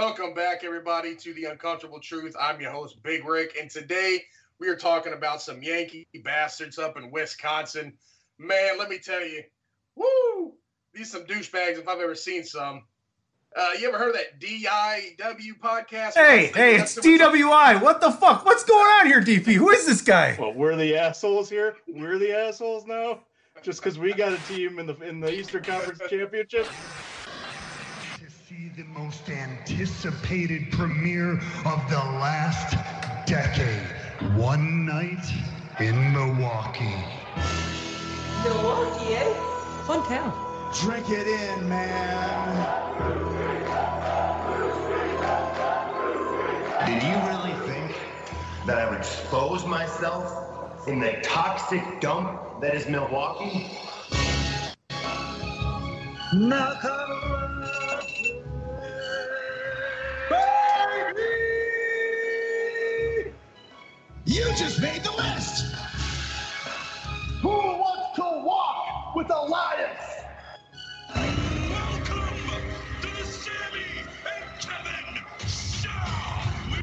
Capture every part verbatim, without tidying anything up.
Welcome back, everybody, to The Uncomfortable Truth. I'm your host, Big Rick, and today we are talking about some Yankee bastards up in Wisconsin. Man, let me tell you, woo, these some douchebags if I've ever seen some. Uh, you ever heard of that D I W podcast? Hey, hey, it's D W I. What the fuck? What's going on here, D P? Who is this guy? Well, we're the assholes here. We're the assholes now, just because we got a team in the in the Eastern Conference Championship. To see the most anticipated premiere of the last decade. One night in Milwaukee. Milwaukee, eh? Fun town. Drink it in, man. Did you really think that I would expose myself in the toxic dump that is Milwaukee? Knock on baby! You just made the list! Who wants to walk with the Lions? Welcome to the Sammy and Kevin Show!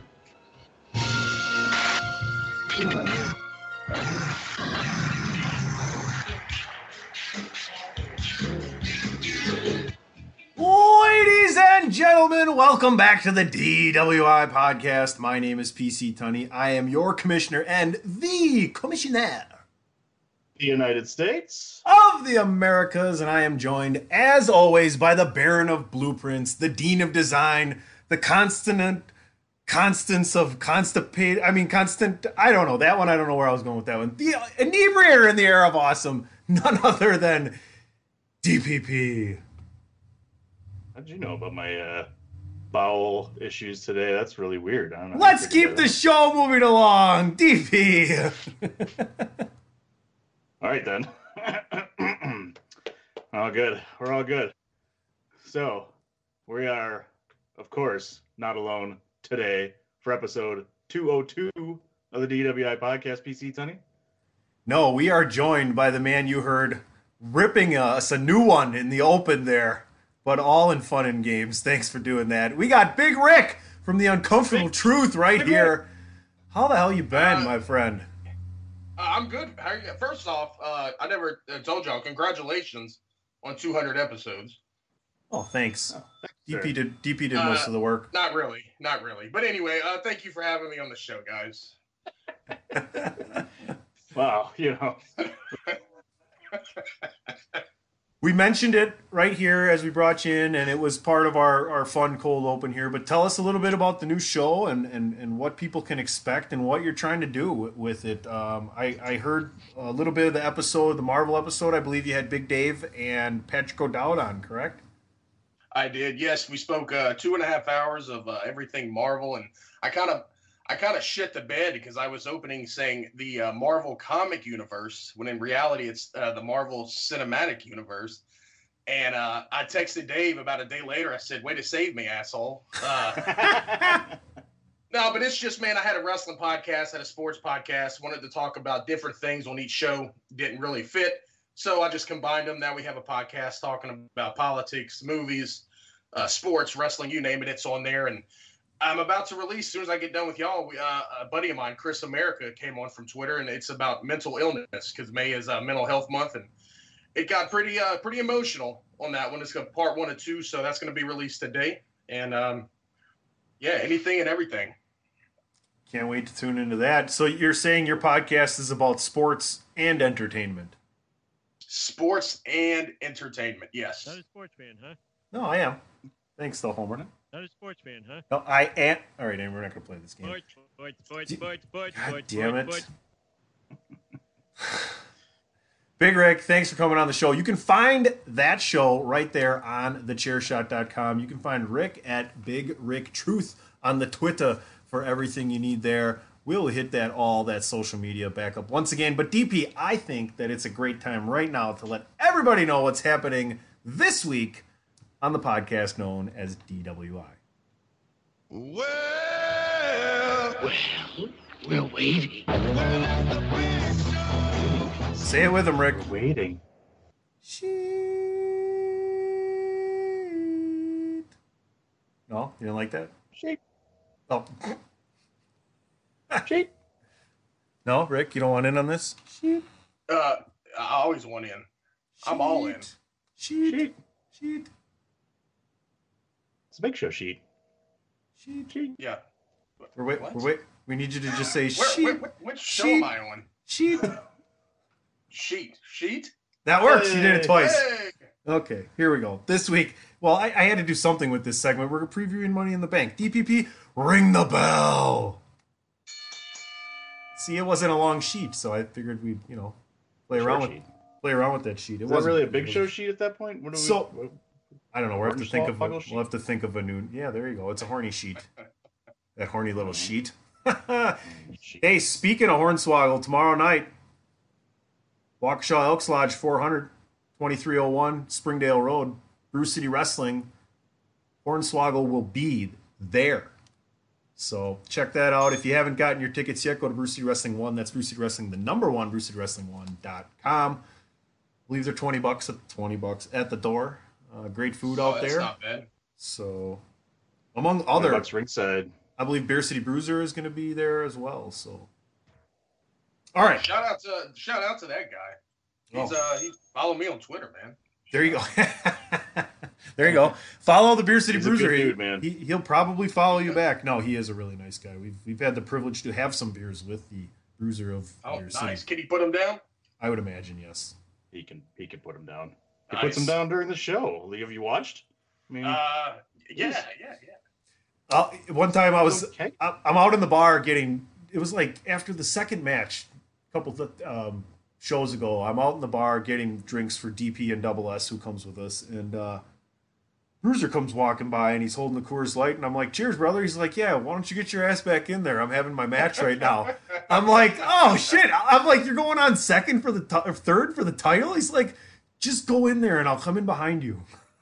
Ladies and gentlemen, welcome back to the D W I podcast. My name is P C Tunney. I am your commissioner and the commissioner The United States of the Americas, and I am joined, as always, by the Baron of Blueprints, the Dean of Design, the constant, constance of constipate. I mean, constant. I don't know that one. I don't know where I was going with that one. The inebriator in the air of awesome, none other than D P P. How'd you know about my uh, bowel issues today? That's really weird. I don't know. Let's keep the show moving along, D P. All right, then. All good. We're all good. So, we are, of course, not alone today for episode two oh two of the D W I podcast, P C Tunney. No, we are joined by the man you heard ripping us a new one in the open there, but all in fun and games. Thanks for doing that. We got Big Rick from The Uncomfortable Big, Truth right Big here. Rick. How the hell you been, Uh, my friend? Uh, I'm good. How are you? First off, uh, I never uh, told y'all, congratulations on two hundred episodes. Oh, thanks. Oh, D P sir. did D P did Uh, most of the work. Not really. Not really. But anyway, uh, thank you for having me on the show, guys. Wow, you know. We mentioned it right here as we brought you in, and it was part of our, our fun cold open here. But tell us a little bit about the new show and, and, and what people can expect and what you're trying to do with, with it. Um, I, I heard a little bit of the episode, the Marvel episode. I believe you had Big Dave and Patrick O'Dowd on, correct? I did. Yes, we spoke uh, two and a half hours of uh, everything Marvel, and I kind of I kind of shit the bed because I was opening saying the uh, Marvel comic universe, when in reality it's uh, the Marvel cinematic universe. And uh, I texted Dave about a day later. I said, "Way to save me, asshole." Uh, no, but it's just, man, I had a wrestling podcast, had a sports podcast, wanted to talk about different things on each show, didn't really fit. So I just combined them. Now we have a podcast talking about politics, movies, uh, sports, wrestling, you name it, it's on there. And I'm about to release, as soon as I get done with y'all, we, uh, a buddy of mine, Chris America, came on from Twitter, and it's about mental illness because May is uh, Mental Health Month, and it got pretty uh, pretty emotional on that one. It's got part one and two, so that's going to be released today. And um, yeah, anything and everything. Can't wait to tune into that. So you're saying your podcast is about sports and entertainment? Sports and entertainment, yes. Not a sports fan, huh? No, I am. Thanks, though, Homer. Not a sports fan, huh? No, I am. All right, and we're not going to play this game. Sports, sports, sports, D- sports, sports, God sports, damn sports, it. sports. Big Rick, thanks for coming on the show. You can find that show right there on the chair shot dot com. You can find Rick at Big Rick Truth on the Twitter for everything you need there. We'll hit that all that social media back up once again. But D P, I think that it's a great time right now to let everybody know what's happening this week on the podcast known as D W I. Well, Well, we're waiting. Say it with him, Rick. Waiting. Shit. No, you didn't like that? Sheep. Oh, Sheep. no, Rick, you don't want in on this? Sheet. Uh, I always want in. I'm all in. Sheet. Sheet. Sheet. It's a big show sheet. Sheet. Sheet. Yeah. We're wait, What? we're wait. We need you to just say Where, sheet. where, where- which show Sheet. am I on? Sheet. Sheet. Sheet? That works. You did it Hey. twice. Hey! Okay, here we go. This week, well, I, I had to do something with this segment. We're previewing Money in the Bank. D P P, ring the bell. See, it wasn't a long sheet, so I figured we'd, you know, play Short around with sheet. play around with that sheet. It Is that wasn't really a big it show was- sheet at that point? What do we, So- what- I don't know. We'll have to Orange think of a, Swoggle sheet? we'll have to think of a new. Yeah, there you go. It's a horny sheet. That horny little sheet. sheet? Hey, speaking of Hornswoggle, tomorrow night, Waukesha Elks Lodge four hundred, twenty-three oh one Springdale Road, Brew City Wrestling. Hornswoggle will be there. So check that out. If you haven't gotten your tickets yet, go to Brew City Wrestling one. That's Brew City Wrestling, the number one, brew city wrestling one dot com. I believe they're twenty bucks at twenty bucks at the door. Uh, great food Oh, out that's there. not bad. So among Other other, Bucks ringside. I believe Beer City Bruiser is going to be there as well. So, all right, Shout out to shout out to that guy. He's Oh. uh he follow me on Twitter, man. there you go. There you go. Follow the Beer City He's a Bruiser. good He- dude, man. He, he'll probably follow you back. No, he is a really nice guy. We've we've had the privilege to have some beers with the Bruiser of Oh, Beer nice. City. Can he put him down? I would imagine, yes. He can he can put him down. He Nice. puts him down during the show. Have you watched? I mean, Uh, yeah, yeah, yeah. Uh, one time I was okay. I- I'm out in the bar getting. It was like after the second match, a couple of um, shows ago. I'm out in the bar getting drinks for D P and Double S, who comes with us, and uh, Bruiser comes walking by and he's holding the Coors Light, and I'm like, "Cheers, brother." He's like, "Yeah, why don't you get your ass back in there? I'm having my match right now." I'm like, "Oh shit!" I'm like, "You're going on second for the t- or third for the title?" He's like, "Just go in there and I'll come in behind you."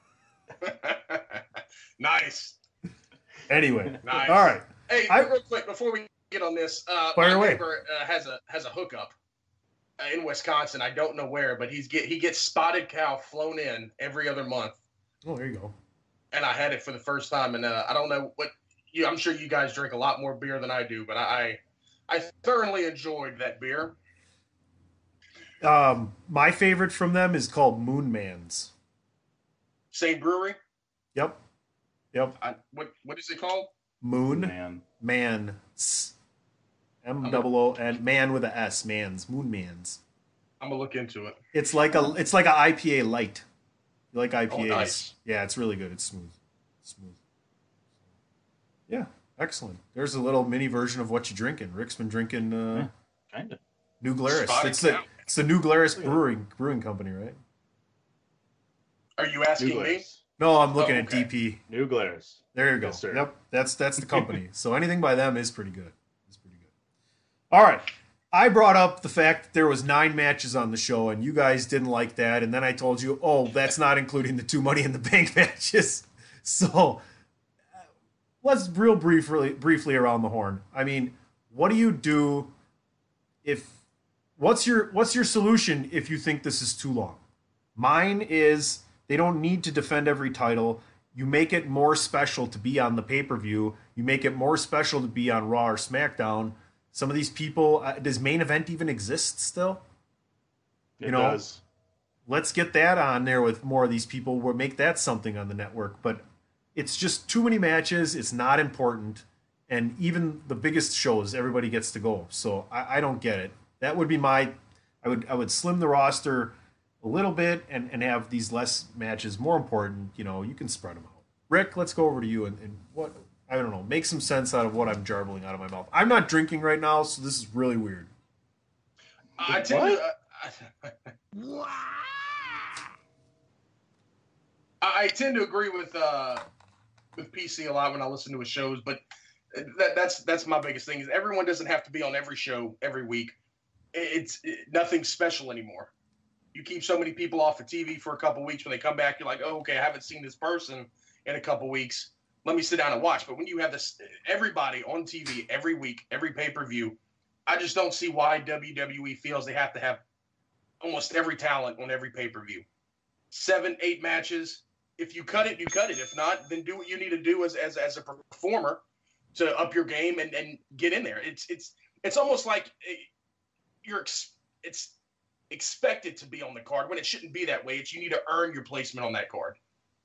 Nice. Anyway, Nice. all right. Hey, I- real quick before we get on this, uh, Fire my away. neighbor uh, has a has a hookup uh, in Wisconsin. I don't know where, but he's get he gets spotted cow flown in every other month, Oh, there you go. and I had it for the first time. And uh, I don't know what you. I'm sure you guys drink a lot more beer than I do, but I I thoroughly enjoyed that beer. Um, my favorite from them is called Moon Man's. Same brewery. Yep. Yep. I, what what is it called? Moon man. Man's. M double O and man with a S. Man's. Moon Man's. I'm gonna look into it. It's like a it's like a I P A light. You like I P As? Oh, nice. Yeah, it's really good. It's smooth. Smooth. Yeah, excellent. There's a little mini version of what you're drinking. Rick's been drinking uh, Kind of. New Glarus. Spotted It's the Cow. it's the New Glarus Brewing Brewing Company, right? Are you asking New me? Glarus. No, I'm looking Oh, at okay. D P. New Glarus. There you go. Yes, sir. Yep, that's that's the company. So anything by them is pretty good. It's pretty good. All right. I brought up the fact that there was nine matches on the show, and you guys didn't like that. And then I told you, oh, that's not including the two Money in the Bank matches. So uh, let's real briefly briefly around the horn. I mean, what do you do if what's your what's your solution if you think this is too long? Mine is they don't need to defend every title. You make it more special to be on the pay-per-view. You make it more special to be on Raw or SmackDown. Some of these people, uh, does main event even exist still? It You know, does. Let's get that on there with more of these people. We'll make that something on the network. But it's just too many matches. It's not important. And even the biggest shows, everybody gets to go. So I, I don't get it. That would be my, I would I would slim the roster a little bit and, and have these less matches more important. You know, you can spread them out. Rick, let's go over to you and, and what, I don't know, make some sense out of what I'm jarbling out of my mouth. I'm not drinking right now, so this is really weird. I tend What? to. Uh, I, I tend to agree with uh, with P C a lot when I listen to his shows, but that, that's that's my biggest thing is everyone doesn't have to be on every show every week. It's it, nothing special anymore. You keep so many people off of T V for a couple weeks. When they come back, you're like, oh, okay, I haven't seen this person in a couple weeks. Let me sit down and watch. But when you have this, everybody on T V every week, every pay-per-view, I just don't see why W W E feels they have to have almost every talent on every pay-per-view. Seven, eight matches. if you cut it, you cut it. If not, then do what you need to do as as, as a performer to up your game and, and get in there. It's it's it's almost like you're ex- it's expected to be on the card when it shouldn't be that way. It's you need to earn your placement on that card.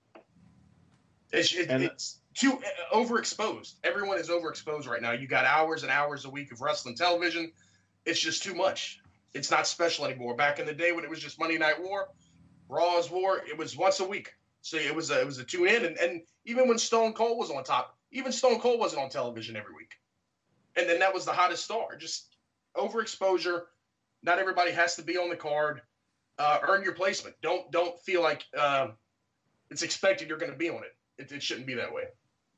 It's, it, it's too uh, overexposed. Everyone is overexposed right now. You got hours and hours a week of wrestling television. It's just too much. It's not special anymore. Back in the day when it was just Monday Night War, Raw's War, it was once a week. So it was a, it was a tune in. And, and even when Stone Cold was on top, even Stone Cold wasn't on television every week. And then that was the hottest star. Just overexposure. Not everybody has to be on the card. Uh, earn your placement. Don't don't feel like uh, it's expected you're going to be on it. it. It shouldn't be that way.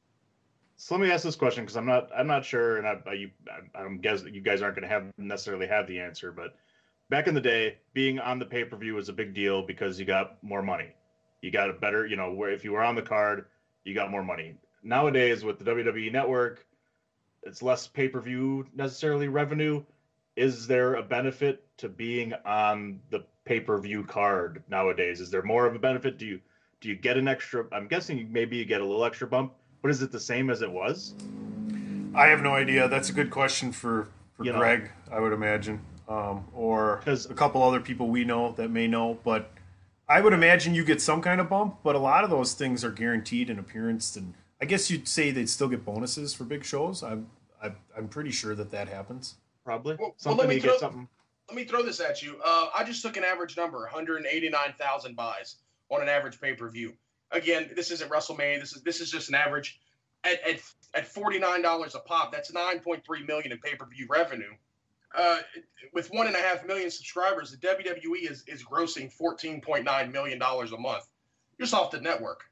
So let me ask this question because I'm not I'm not sure, and I, I you I, I'm guess you guys aren't going to have necessarily have the answer. But back in the day, being on the pay per view was a big deal because you got more money. You got a better, you know, where if you were on the card, you got more money. Nowadays, with the W W E Network, it's less pay per view necessarily revenue. Is there a benefit to being on the pay per view card nowadays? Is there more of a benefit? Do you do you get an extra? I'm guessing maybe you get a little extra bump. But is it the same as it was? I have no idea. That's a good question for, for You know. Greg, I would imagine, um, or 'Cause- a couple other people we know that may know. But I would imagine you get some kind of bump, but a lot of those things are guaranteed in appearance. And I guess you'd say they'd still get bonuses for big shows. I'm I'm, I'm pretty sure that that happens. Probably. Well, well, something let me you throw- get something. Let me throw this at you. Uh, I just took an average number, one hundred eighty-nine thousand buys on an average pay-per-view. Again, this isn't WrestleMania. This is this is just an average. At, at, at forty-nine dollars a pop, that's nine point three million dollars in pay-per-view revenue. Uh, with one and a half million subscribers, the W W E is, is grossing fourteen point nine million dollars a month just off the network.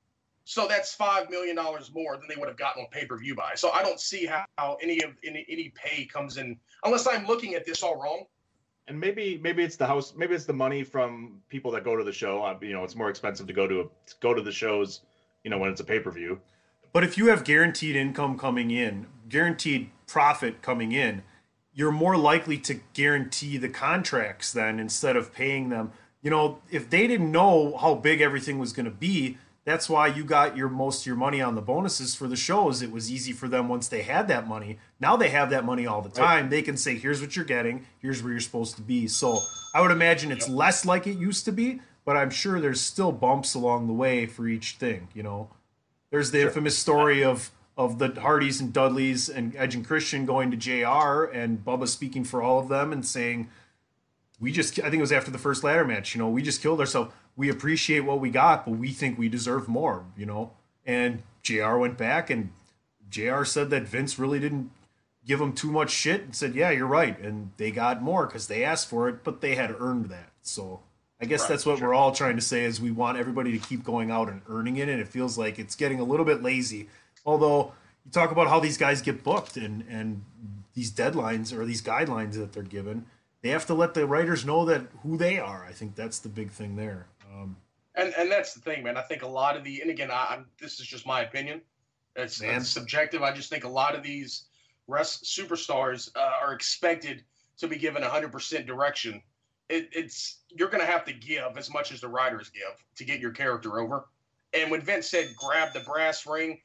So that's five million dollars more than they would have gotten on pay-per-view buy. So I don't see how, how any of any, any pay comes in unless I'm looking at this all wrong. And maybe maybe it's the house. Maybe it's the money from people that go to the show. Uh, You know, it's more expensive to go to a, go to the shows. You know, when it's a pay per view. But if you have guaranteed income coming in, guaranteed profit coming in, you're more likely to guarantee the contracts then instead of paying them. You know, if they didn't know how big everything was going to be, that's why you got your most of your money on the bonuses for the shows. It was easy for them once they had that money. Now they have that money all the time. They can say, here's what you're getting. Here's where you're supposed to be. So I would imagine it's less like it used to be, but I'm sure there's still bumps along the way for each thing, you know. There's the infamous story of of the Hardys and Dudleys and Edge and Christian going to J R and Bubba speaking for all of them and saying, we just, I think it was after the first ladder match, you know, we just killed ourselves. We appreciate what we got, but we think we deserve more, you know. And J R went back and J R said that Vince really didn't give them too much shit and said, yeah, you're right. And they got more because they asked for it, but they had earned that. So I guess Right, that's what sure. we're all trying to say is we want everybody to keep going out and earning it, and it feels like it's getting a little bit lazy. Although you talk about how these guys get booked and, and these deadlines or these guidelines that they're given, they have to let the writers know that who they are. I think that's the big thing there. Um, And and that's the thing, man. I think a lot of the, and again, I, I'm this is just my opinion. It's, Man. it's subjective. I just think a lot of these rest superstars uh, are expected to be given one hundred percent direction. It, it's you're going to have to give as much as the writers give to get your character over. And when Vince said grab the brass ring,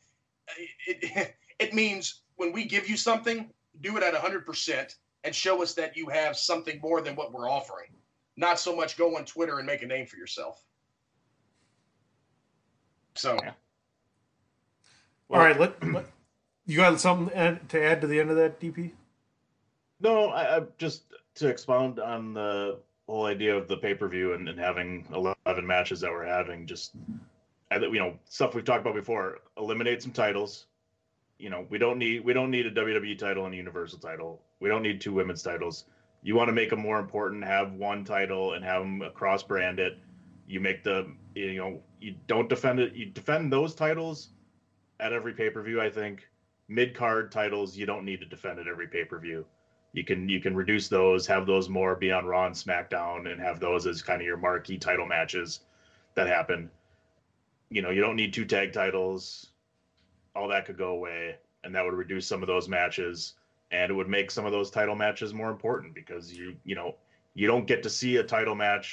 it it means when we give you something, do it at one hundred percent and show us that you have something more than what we're offering. Not so much go on Twitter and make a name for yourself. So, Yeah. all right, let, let you got something add- to add to the end of that, D P? No, I, I just to expound on the whole idea of the pay per view and, and having eleven matches that we're having. Just I, you know, stuff we've talked about before. Eliminate some titles. You know, we don't need we don't need a W W E title and a Universal title. We don't need two women's titles. You want to make them more important, have one title and have them cross brand it. You make the you know you don't defend it. You defend those titles at every pay per view. I think mid card titles you don't need to defend at every pay per view. You can you can reduce those, have those more be on Raw and SmackDown, and have those as kind of your marquee title matches that happen. You know, you don't need two tag titles. All that could go away, and that would reduce some of those matches, and it would make some of those title matches more important because you you know you don't get to see a title match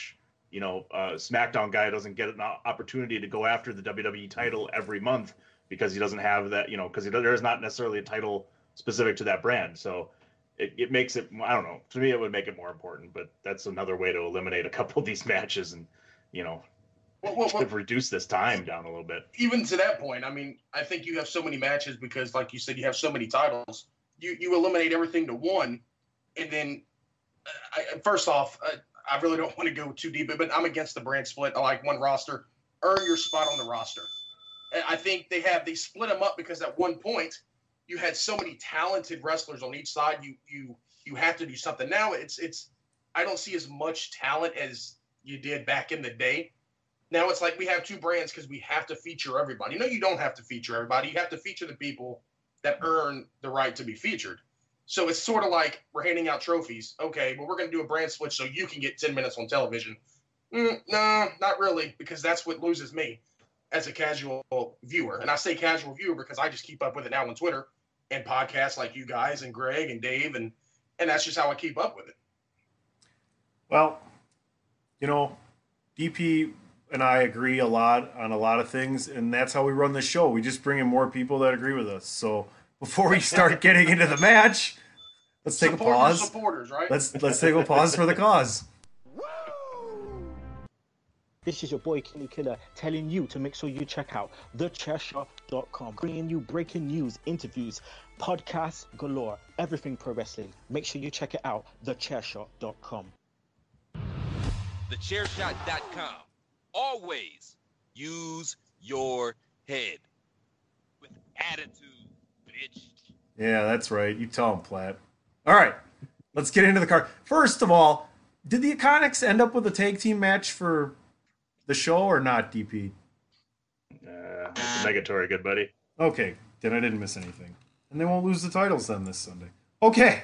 you know, uh, SmackDown guy doesn't get an opportunity to go after the W W E title every month because he doesn't have that, you know, because there's not necessarily a title specific to that brand. So it, it makes it, I don't know, to me, it would make it more important, but that's another way to eliminate a couple of these matches and, you know, Well, well, well, reduce this time down a little bit. even to that point, I mean, I think you have so many matches because, like you said, you have so many titles. You you eliminate everything to one, and then uh, I, first off, uh, I really don't want to go too deep, but I'm against the brand split. I like one roster. Earn your spot on the roster. And I think they have they split them up because at one point you had so many talented wrestlers on each side. You you you have to do something. Now it's it's I don't see as much talent as you did back in the day. Now it's like we have two brands because we have to feature everybody. No, you don't have to feature everybody. You have to feature the people that earn the right to be featured. So it's sort of like we're handing out trophies. Okay, but we're going to do a brand switch so you can get ten minutes on television. Mm, no, not really, because that's what loses me as a casual viewer. And I say casual viewer because I just keep up with it now on Twitter and podcasts like you guys and Greg and Dave, and and that's just how I keep up with it. Well, you know, D P and I agree a lot on a lot of things, and that's how we run the show. We just bring in more people that agree with us. So before we start getting into the match, let's take Support a pause. your supporters, right? Let's let's take a pause for the cause. This is your boy Kenny Killer telling you to make sure you check out the chair shot dot com, bringing you breaking news, interviews, podcasts galore, everything pro wrestling. Make sure you check it out, the chair shot dot com. the chair shot dot com. Always use your head with attitude, bitch. Yeah, that's right. You tell him, Platt. All right, let's get into the card. First of all, did the Iconics end up with a tag team match for the show or not, D P? Uh, it's a negatory, good buddy. Okay, then I didn't miss anything. And they won't lose the titles then this Sunday. Okay.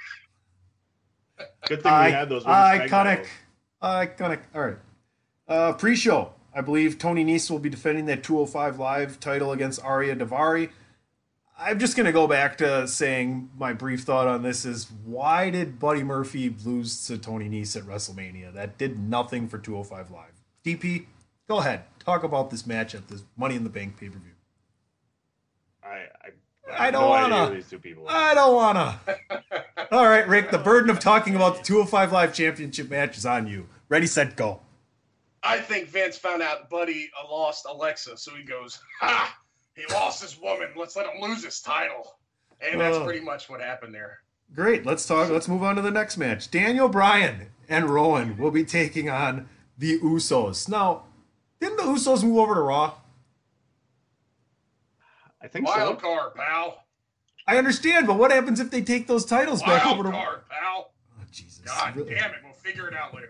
Good thing I- we had those women's tag iconic. titles. Iconic. All right. Uh, pre-show. I believe Tony Nese will be defending that two oh five Live title against Arya Davari. I'm just going to go back to saying my brief thought on this is, why did Buddy Murphy lose to Tony Nese at WrestleMania? That did nothing for two oh five Live. D P, go ahead. Talk about this match at this Money in the Bank pay-per-view. I, I, I, I have don't no wanna. idea who these two people are. I don't want to. All right, Rick, the burden of talking about the two oh five Live Championship match is on you. Ready, set, go. I think Vince found out Buddy uh, lost Alexa, so he goes, ha! He lost his woman. Let's let him lose his title. And that's Oh. pretty much what happened there. Great. Let's talk. Let's move on to the next match. Daniel Bryan and Rowan will be taking on the Usos. Now, didn't the Usos move over to Raw? I think Wild so. card, pal. I understand, but what happens if they take those titles back Wild over to Raw? card, pal. Oh, Jesus. God Really? damn it. We'll figure it out later.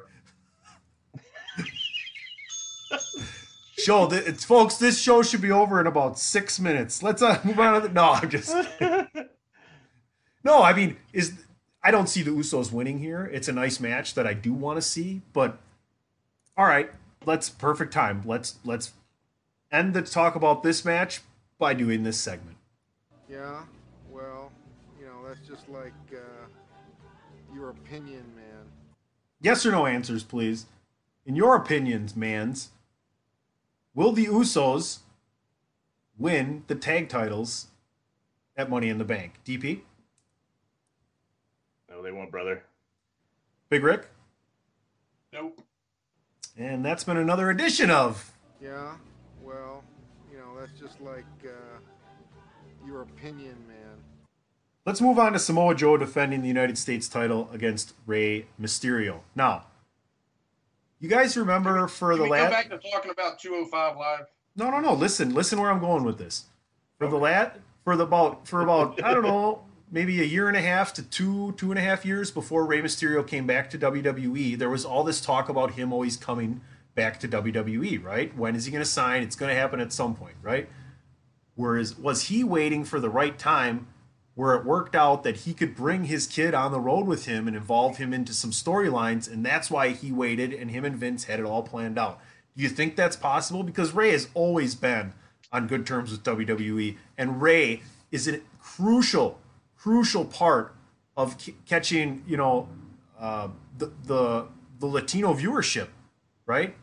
Show that it's folks. This show should be over in about six minutes. Let's uh, move on to the. No, I'm just. No, I mean, is I don't see the Usos winning here. It's a nice match that I do want to see, but all right, let's perfect time. Let's let's end the talk about this match by doing this segment. Yeah, well, you know, that's just like uh, your opinion, man. Yes or no answers, please. In your opinions, mans, will the Usos win the tag titles at Money in the Bank? D P? No, they won't, brother. Big Rick? Nope. And that's been another edition of Yeah, well, you know, that's just like uh, your opinion, man. Let's move on to Samoa Joe defending the United States title against Rey Mysterio. Now, you guys remember for Can the we go last... back to talking about two oh five Live? No, no, no. Listen, listen where I'm going with this. For the lat, for the about, for about, I don't know, maybe a year and a half to two, two and a half years before Rey Mysterio came back to W W E, there was all this talk about him always coming back to W W E, right? When is he going to sign? It's going to happen at some point, right? Whereas, was he waiting for the right time where it worked out that he could bring his kid on the road with him and involve him into some storylines, and that's why he waited, and him and Vince had it all planned out. Do you think that's possible? Because Rey has always been on good terms with W W E, and Rey is a crucial, crucial part of c- catching, you know, uh, the, the the Latino viewership right?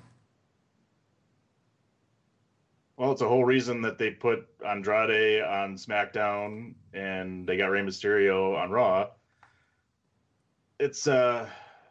Well, it's a whole reason that they put Andrade on SmackDown and they got Rey Mysterio on Raw. It's uh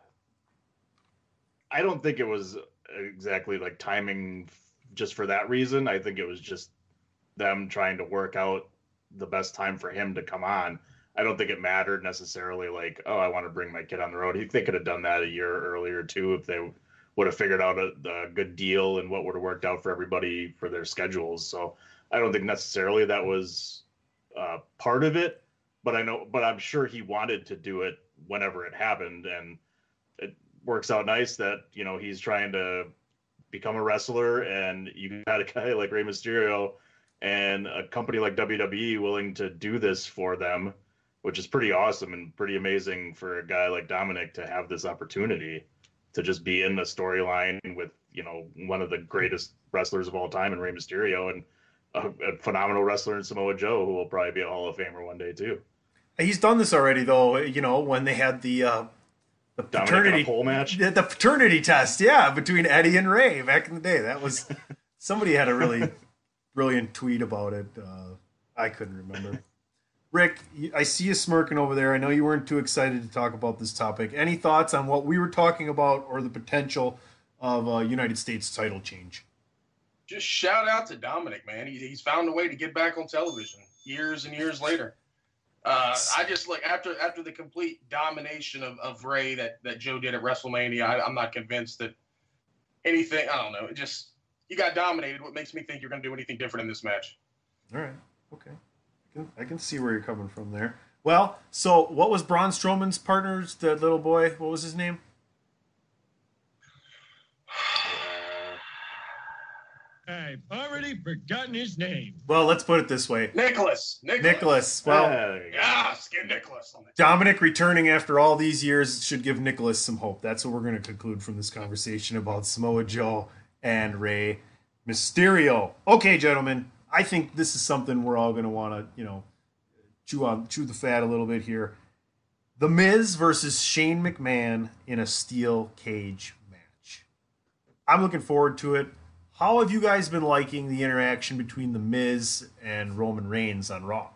I don't think it was exactly like timing just for that reason. I think it was just them trying to work out the best time for him to come on. I don't think it mattered necessarily like, oh, I want to bring my kid on the road. They could have done that a year earlier too if they would have figured out a, a good deal and what would have worked out for everybody for their schedules. So I don't think necessarily that was uh, part of it, but I know, but I'm sure he wanted to do it whenever it happened. And it works out nice that, you know, he's trying to become a wrestler and you got a guy like Rey Mysterio and a company like W W E willing to do this for them, which is pretty awesome and pretty amazing for a guy like Dominic to have this opportunity to just be in the storyline with, you know, one of the greatest wrestlers of all time in Rey Mysterio and a, a phenomenal wrestler in Samoa Joe, who will probably be a Hall of Famer one day too. He's done this already though, you know, when they had the uh, the paternity pole match, the, the paternity test, yeah, between Eddie and Ray back in the day. That was somebody had a really brilliant tweet about it. Uh, I couldn't remember. Rick, I see you smirking over there. I know you weren't too excited to talk about this topic. Any thoughts on what we were talking about or the potential of a United States title change? Just shout out to Dominic, man. He, he's found a way to get back on television years and years later. Uh, I just like after after the complete domination of, of Ray that, that Joe did at WrestleMania, I, I'm not convinced that anything, I don't know, it just, you got dominated. What makes me think you're going to do anything different in this match? All right. Okay. I can, I can see where you're coming from there. Well, so what was Braun Strowman's partner's, the little boy? What was his name? I've already forgotten his name. Well, let's put it this way. Nicholas. Nicholas. Nicholas. Well, uh, yes, get Nicholas on the Dominic returning after all these years should give Nicholas some hope. That's what we're going to conclude from this conversation about Samoa Joe and Rey Mysterio. Okay, gentlemen, I think this is something we're all going to want to, you know, chew on, chew the fat a little bit here. The Miz versus Shane McMahon in a steel cage match. I'm looking forward to it. How have you guys been liking the interaction between The Miz and Roman Reigns on Raw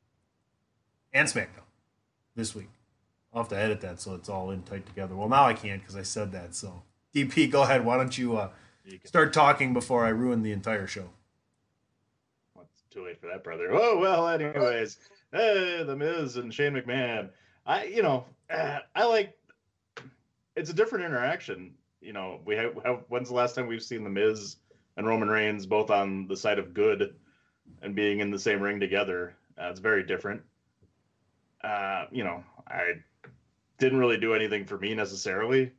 and SmackDown this week? I'll have to edit that so it's all in tight together. Well, now I can't because I said that. So, D P, go ahead. Why don't you uh, start talking before I ruin the entire show? Well, it's too late for that, brother. Oh, well, anyways. Hey, The Miz and Shane McMahon. I, you know, uh, I like, it's a different interaction. You know, we have, have, when's the last time we've seen The Miz and Roman Reigns both on the side of good and being in the same ring together? Uh, it's very different. Uh, you know, I didn't really do anything for me necessarily.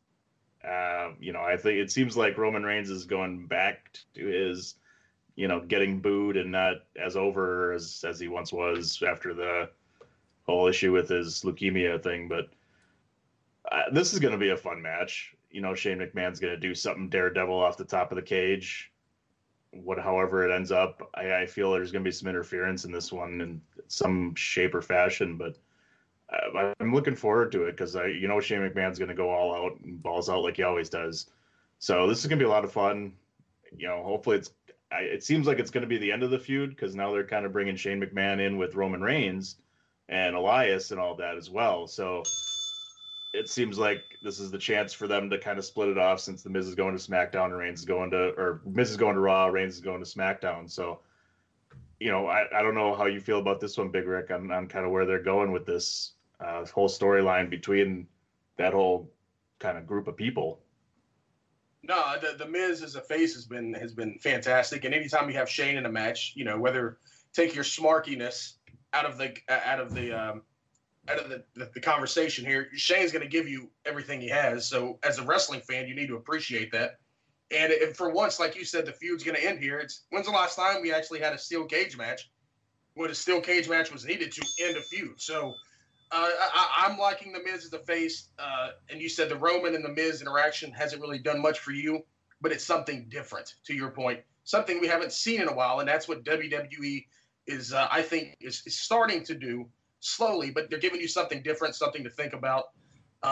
Uh, you know, I think it seems like Roman Reigns is going back to his, you know, getting booed and not as over as, as he once was after the whole issue with his leukemia thing. But uh, this is going to be a fun match. You know, Shane McMahon's going to do something daredevil off the top of the cage. What, however it ends up, I, I feel there's going to be some interference in this one in some shape or fashion. But I, I'm looking forward to it because I, you know, Shane McMahon's going to go all out and balls out like he always does. So this is going to be a lot of fun. You know, hopefully it's. I, it seems like it's going to be the end of the feud because now they're kind of bringing Shane McMahon in with Roman Reigns and Elias and all that as well. So it seems like this is the chance for them to kind of split it off since the Miz is going to SmackDown and Reigns is going to, or Miz is going to Raw, Reigns is going to SmackDown. So, you know, I, I don't know how you feel about this one, Big Rick, on, on kind of where they're going with this uh, whole storyline between that whole kind of group of people. No, the, the Miz as a face has been has been fantastic, and anytime you have Shane in a match, you know, whether take your smarkiness out of the out of the um, out of the, the, the conversation here, Shane's going to give you everything he has. So as a wrestling fan, you need to appreciate that. And if for once, like you said, the feud's going to end here. It's when's the last time we actually had a steel cage match? When a steel cage match was needed to end a feud. So uh, I, I'm liking the Miz as a face. Uh, and you said the Roman and the Miz interaction hasn't really done much for you, but it's something different. To your point, something we haven't seen in a while, and that's what W W E is. Uh, I think is, is starting to do. Slowly, but they're giving you something different, something to think about. Um,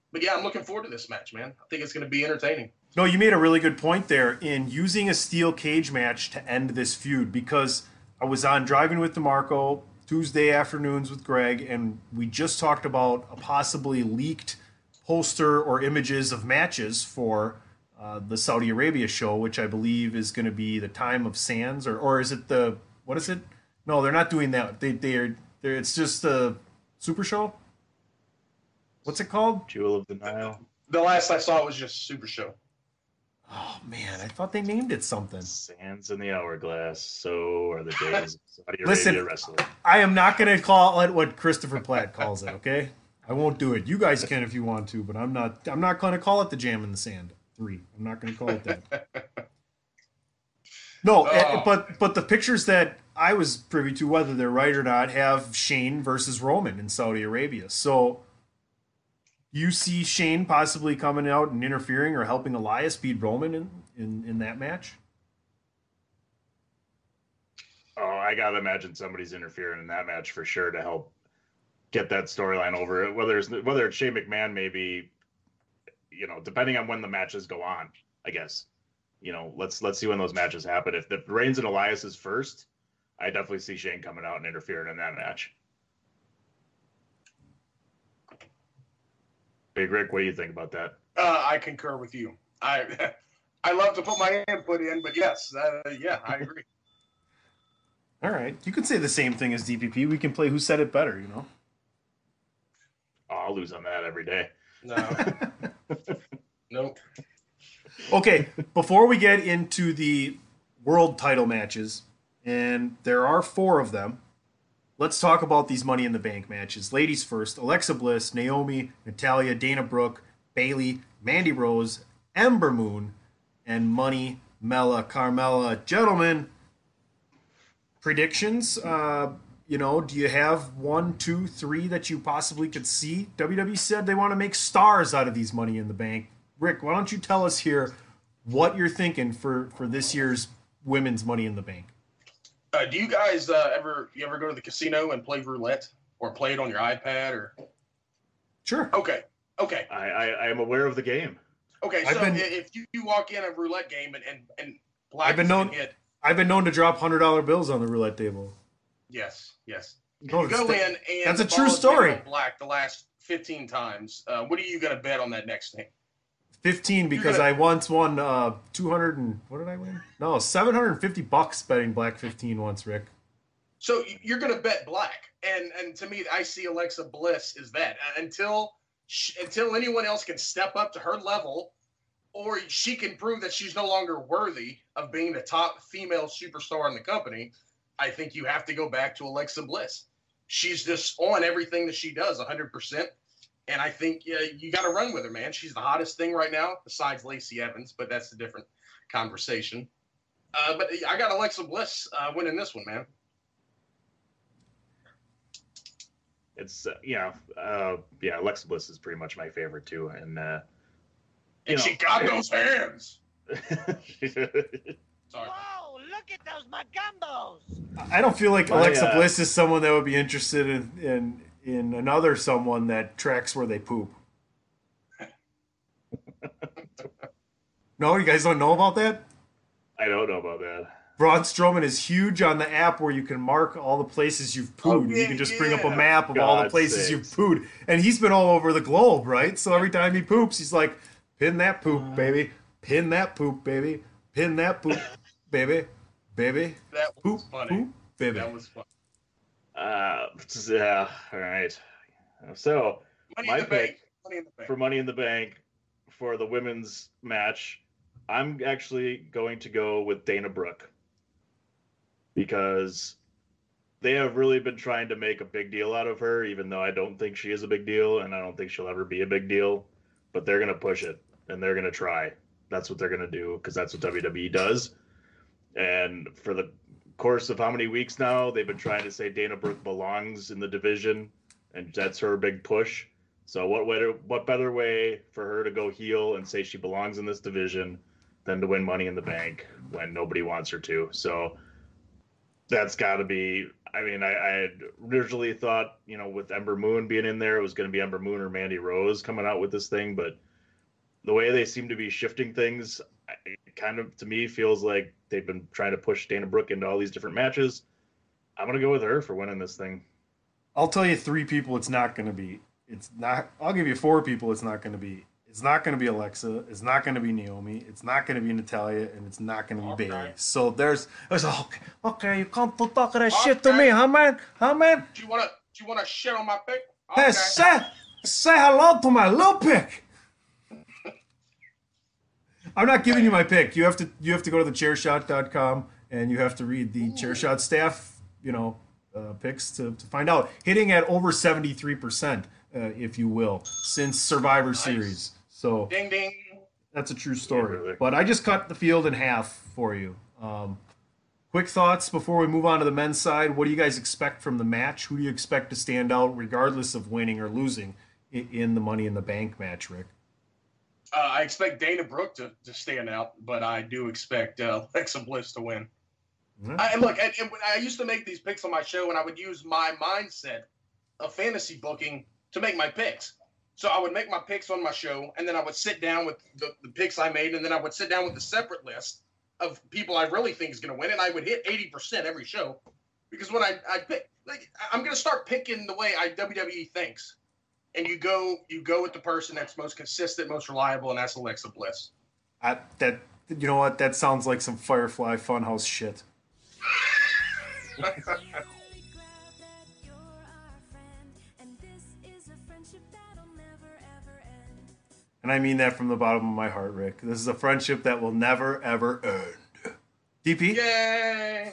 but yeah, I'm looking forward to this match, man. I think it's going to be entertaining. No, you made a really good point there in using a steel cage match to end this feud, because I was on Driving with DeMarco Tuesday afternoons with Greg, and we just talked about a possibly leaked poster or images of matches for uh, the Saudi Arabia show, which I believe is going to be the Time of Sands, or or is it the, what is it? No, they're not doing that. They they're, they're it's just the Super Show. What's it called? Jewel of the Nile. The last I saw was just Super Show. Oh man, I thought they named it something. Sands in the hourglass. So are the days of Saudi Arabia Listen, wrestling. I am not going to call it what Christopher Platt calls it. Okay, I won't do it. You guys can if you want to, but I'm not. I'm not going to call it the Jam in the Sand three. I'm not going to call it that. No, Oh. eh, but but the pictures that I was privy to, whether they're right or not, have Shane versus Roman in Saudi Arabia. So you see Shane possibly coming out and interfering or helping Elias beat Roman in, in, in that match? Oh, I gotta imagine somebody's interfering in that match for sure to help get that storyline over. Whether it's whether it's Shane McMahon, maybe, you know, depending on when the matches go on, I guess. You know, let's let's see when those matches happen. If the Reigns and Elias is first, I definitely see Shane coming out and interfering in that match. Big Rick, what do you think about that? Uh, I concur with you. I I love to put my input in, but yes, uh, yeah, I agree. All right. You could say the same thing as D P P. We can play Who Said It Better, you know? Oh, I'll lose on that every day. No. Nope. Okay, before we get into the world title matches, and there are four of them, let's talk about these Money in the Bank matches. Ladies first, Alexa Bliss, Naomi, Natalya, Dana Brooke, Bayley, Mandy Rose, Ember Moon, and Money, Mella, Carmella. Gentlemen, predictions? Uh, you know, do you have one, two, three that you possibly could see? W W E said they want to make stars out of these Money in the Bank. Rick, why don't you tell us here what you're thinking for, for this year's women's Money in the Bank? Uh, do you guys uh, ever you ever go to the casino and play roulette or play it on your iPad or? Sure. Okay. Okay. I, I, I am aware of the game. Okay. I've So been- if you, you walk in a roulette game and and, and black I've been has known hit, I've been known to drop hundred dollar bills on the roulette table. yes, yes. No, You go that's- in and that's a the true ball has been story. on black the last fifteen times. Uh, what are you going to bet on that next thing? Fifteen because gonna- I once won uh, two hundred and what did I win? No, seven hundred and fifty bucks betting black fifteen once, Rick. So you're going to bet black, and and to me, I see Alexa Bliss is that Uh, until sh until anyone else can step up to her level, or she can prove that she's no longer worthy of being the top female superstar in the company. I think you have to go back to Alexa Bliss. She's just on everything that she does, one hundred percent. And I think uh, you got to run with her, man. She's the hottest thing right now, besides Lacey Evans, but that's a different conversation. Uh, but I got Alexa Bliss uh, winning this one, man. It's uh, you know, uh, yeah, Alexa Bliss is pretty much my favorite too, and uh, you And know, she got those hands. Sorry. Whoa, look at those Magambos! I don't feel like My, Alexa uh, Bliss is someone that would be interested in, in in another someone that tracks where they poop. No, you guys don't know about that? I don't know about that. Braun Strowman is huge on the app where you can mark all the places you've pooed. Oh, you yeah, can just bring up a yeah. map of all the God's places sakes. you've pooed. And he's been all over the globe, right? So every time he poops, he's like, pin that poop, baby. Pin that poop, baby. Pin that poop, baby. Baby. That Poop, was funny. poop, baby. That was fun. Uh, yeah, all right. So Money my in the pick bank. Money in the bank. for Money in the Bank for the women's match, I'm actually going to go with Dana Brooke because they have really been trying to make a big deal out of her, even though I don't think she is a big deal and I don't think she'll ever be a big deal. But they're going to push it and they're going to try. That's what they're going to do because that's what W W E does. And for the course of how many weeks now, they've been trying to say Dana Brooke belongs in the division, and that's her big push. So what way to, what better way for her to go heel and say she belongs in this division than to win Money in the Bank when nobody wants her to? So that's got to be I mean, I, I had originally thought, you know, with Ember Moon being in there, it was going to be Ember Moon or Mandy Rose coming out with this thing. But the way they seem to be shifting things, it kind of, to me, feels like they've been trying to push Dana Brooke into all these different matches. I'm going to go with her for winning this thing. I'll tell you three people it's not going to be. It's not. I'll give you four people it's not going to be. It's not going to be Alexa. It's not going to be Naomi. It's not going to be Natalia, and it's not going to be Okay. Bailey. So there's, there's a, okay, okay, you come to talk that Okay. shit to me, huh, man? Huh, man? Do you wanna do you wanna shit on my pick? Hey, Okay. say, say hello to my little pick. I'm not giving you my pick. You have to you have to go to the chair shot dot com and you have to read the Chairshot staff, you know, uh, picks to, to find out. Hitting at over seventy-three percent, uh, if you will, since Survivor Nice. Series. So Ding ding. that's a true story. Yeah, really. But I just cut the field in half for you. Um, quick thoughts before we move on to the men's side. What do you guys expect from the match? Who do you expect to stand out regardless of winning or losing in, in the Money in the Bank match, Rick? Uh, I expect Dana Brooke to, to stand out, but I do expect uh, Alexa Bliss to win. Mhm. I, and look, and, and when I used to make these picks on my show, and I would use my mindset of fantasy booking to make my picks. So I would make my picks on my show, and then I would sit down with the, the picks I made, and then I would sit down with a separate list of people I really think is going to win, and I would hit eighty percent every show. Because when I, I pick, like, I'm going to start picking the way I W W E thinks. And you go you go with the person that's most consistent, most reliable, and that's Alexa Bliss. I, that you know what? That sounds like some Firefly Funhouse shit. And I mean that from the bottom of my heart, Rick. This is a friendship that will never, ever end. D P? Yay!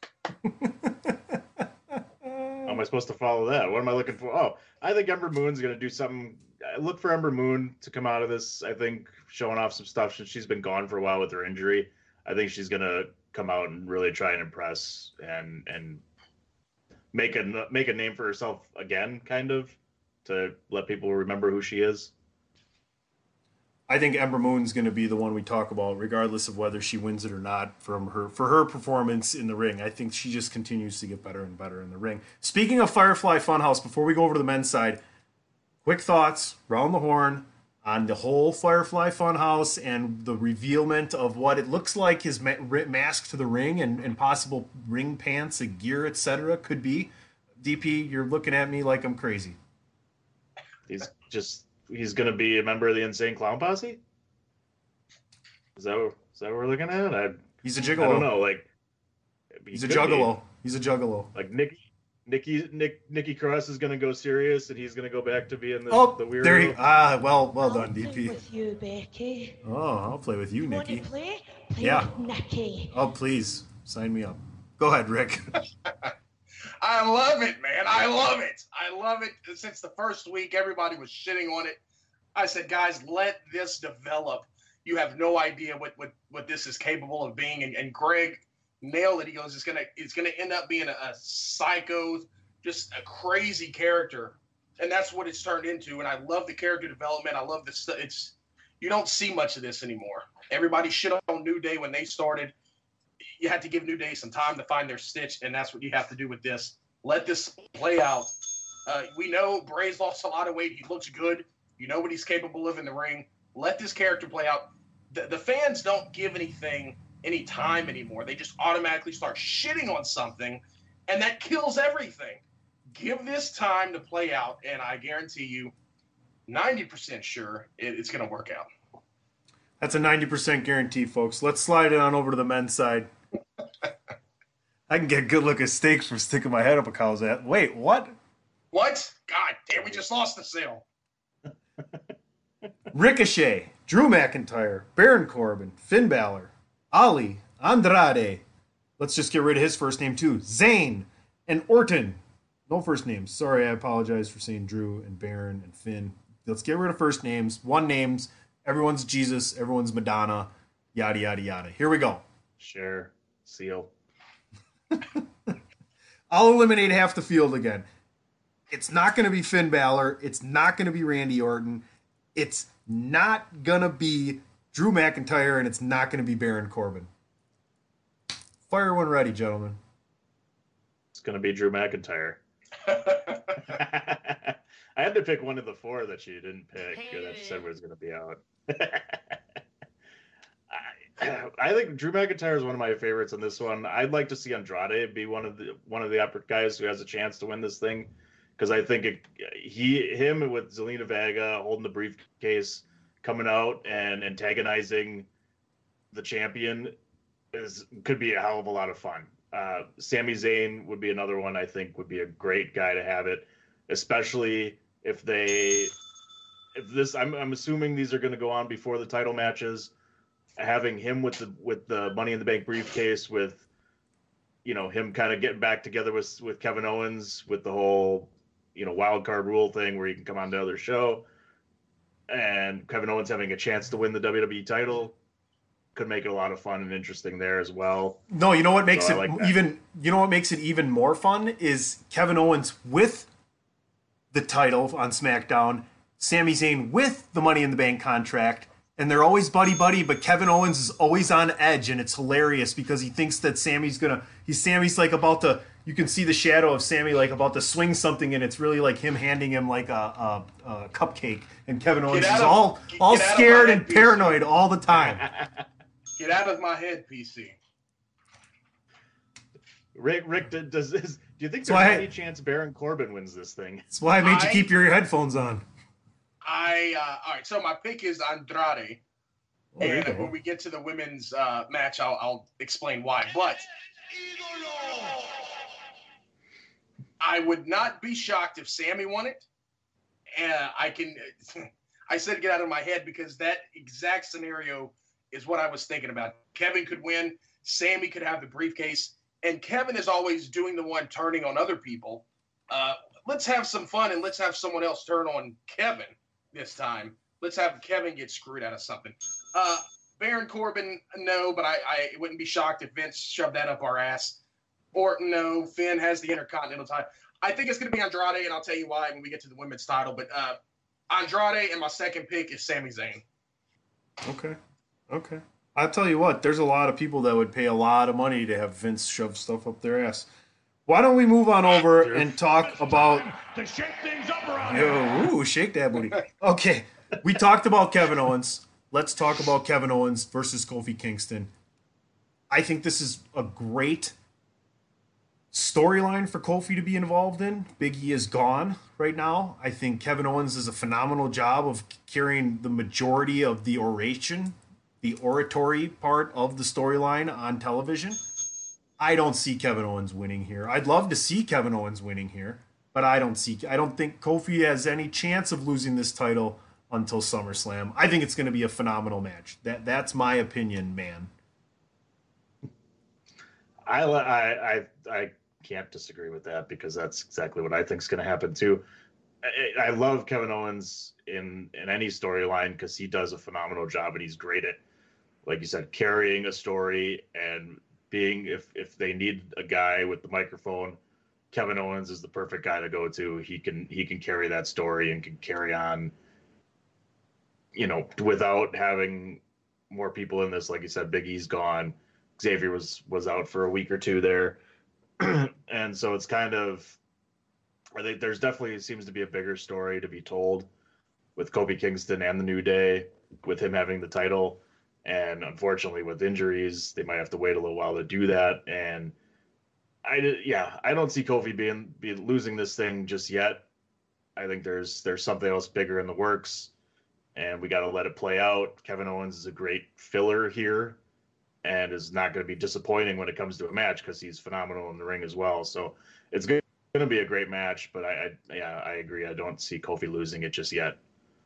How am I supposed to follow that? What am I looking for? Oh, I think Ember Moon's going to do something. I look for Ember Moon to come out of this, I think, showing off some stuff since she's been gone for a while with her injury. I think she's going to come out and really try and impress and and make a make a name for herself again, kind of, to let people remember who she is. I think Ember Moon's going to be the one we talk about, regardless of whether she wins it or not. From her for her performance in the ring, I think she just continues to get better and better in the ring. Speaking of Firefly Funhouse, before we go over to the men's side, quick thoughts round the horn on the whole Firefly Funhouse and the revealment of what it looks like his ma- ri- mask to the ring and, and possible ring pants and gear, et cetera could be. D P, you're looking at me like I'm crazy. He's just he's going to be a member of the Insane Clown Posse. Is that what, is that what we're looking at? I He's a I gigolo. don't know. Like he He's a could be. juggalo. He's a juggalo. Like Nick, Nikki, Nick, Nikki Cross is going to go serious, and he's going to go back to being the, Oh, the weirdo. there he. Ah, well, well I'll done, D play P. with you, Becky. Oh, I'll play with you, Want Nikki. to play? Play Yeah. with Nikki. Oh, please sign me up. Go ahead, Rick. I love it, man. I love it. I love it. Since the first week, everybody was shitting on it. I said, guys, let this develop. You have no idea what what, what this is capable of being. And, and Greg nailed it. He goes, it's gonna it's gonna end up being a, a psycho, just a crazy character, and that's what it's turned into. And I love the character development. I love this. It's you don't see much of this anymore. Everybody shit on New Day when they started. You had to give New Day some time to find their stitch, and that's what you have to do with this. Let this play out. Uh, we know Bray's lost a lot of weight. He looks good. You know what he's capable of in the ring. Let this character play out. The, the fans don't give anything any time anymore. They just automatically start shitting on something, and that kills everything. Give this time to play out, and I guarantee you, ninety percent sure it, it's going to work out. That's a ninety percent guarantee, folks. Let's slide it on over to the men's side. I can get a good look at steaks from sticking my head up a cow's ass. Wait, what? What? God damn, we just lost the sale. Ricochet, Drew McIntyre, Baron Corbin, Finn Balor, Ali, Andrade. Let's just get rid of his first name too. Zayn and Orton. No first names. Sorry, I apologize for saying Drew and Baron and Finn. Let's get rid of first names. One names. Everyone's Jesus. Everyone's Madonna. Yada, yada, yada. Here we go. Share, seal. I'll eliminate half the field again. It's not going to be Finn Balor. It's not going to be Randy Orton. It's not going to be Drew McIntyre, and it's not going to be Baron Corbin. Fire when ready, gentlemen. going to be Drew McIntyre. I had to pick one of the four that you didn't pick that you said was going to be out. I, I think Drew McIntyre is one of my favorites in this one. I'd like to see Andrade be one of the one of the upper guys who has a chance to win this thing, because I think it, he him with Zelina Vega holding the briefcase, coming out and antagonizing the champion is could be a hell of a lot of fun. Uh, Sami Zayn would be another one I think would be a great guy to have it, especially if they if this I'm I'm assuming these are going to go on before the title matches. Having him with the with the Money in the Bank briefcase, with you know him kind of getting back together with with Kevin Owens with the whole you know wild card rule thing where he can come on to other show, and Kevin Owens having a chance to win the W W E title could make it a lot of fun and interesting there as well. No, you know what makes So I it like that. even you know what makes it even more fun is Kevin Owens with the title on SmackDown, Sami Zayn with the Money in the Bank contract. And they're always buddy-buddy, but Kevin Owens is always on edge, and it's hilarious because he thinks that Sammy's gonna. He's Sammy's like about to. You can see the shadow of Sammy like about to swing something, and it's really like him handing him like a, a, a cupcake, and Kevin Owens out is of- all get- all get out of scared my and head, P C. paranoid all the time. Get out of my head, P C. Rick, Rick, d- does this? Do you think So there's I- any chance Baron Corbin wins this thing? That's why I made you I- keep your headphones on. I uh, all right. So my pick is Andrade, Oh, there you and go. when we get to the women's uh, match, I'll, I'll explain why. But I would not be shocked if Sammy won it. And I can, I said get out of my head because that exact scenario is what I was thinking about. Kevin could win, Sammy could have the briefcase, and Kevin is always doing the one turning on other people. Uh, let's have some fun and let's have someone else turn on Kevin this time. Let's have Kevin get screwed out of something. Uh, Baron Corbin, no, but I, I wouldn't be shocked if Vince shoved that up our ass. Orton, no. Finn has the Intercontinental title. I think it's going to be Andrade, and I'll tell you why when we get to the women's title. But uh, Andrade, and my second pick is Sami Zayn. Okay, okay. I'll tell you what. There's a lot of people that would pay a lot of money to have Vince shove stuff up their ass. Why don't we move on over and talk about? To shake things up around Yo, ooh, shake that booty. Okay, we talked about Kevin Owens. Let's talk about Kevin Owens versus Kofi Kingston. I think this is a great storyline for Kofi to be involved in. Big E is gone right now. I think Kevin Owens does a phenomenal job of carrying the majority of the oration, the oratory part of the storyline on television. I don't see Kevin Owens winning here. I'd love to see Kevin Owens winning here, but I don't see. I don't think Kofi has any chance of losing this title until SummerSlam. I think it's going to be a phenomenal match. That that's my opinion, man. I, I, I, I can't disagree with that because that's exactly what I think is going to happen too. I, I love Kevin Owens in, in any storyline because he does a phenomenal job and he's great at, like you said, carrying a story and being, if, if they need a guy with the microphone, Kevin Owens is the perfect guy to go to. He can, he can carry that story and can carry on, you know, without having more people in this. Like you said, Big E's gone. Xavier was was out for a week or two there, and so it's kind of, I think there's definitely seems to be a bigger story to be told with Kofi Kingston and the New Day, with him having the title, and unfortunately with injuries, they might have to wait a little while to do that. And I yeah, I don't see Kofi being be losing this thing just yet. I think there's there's something else bigger in the works, and we got to let it play out. Kevin Owens is a great filler here, and is not going to be disappointing when it comes to a match because he's phenomenal in the ring as well. So it's going to be a great match, but I, I yeah, I agree. I don't see Kofi losing it just yet.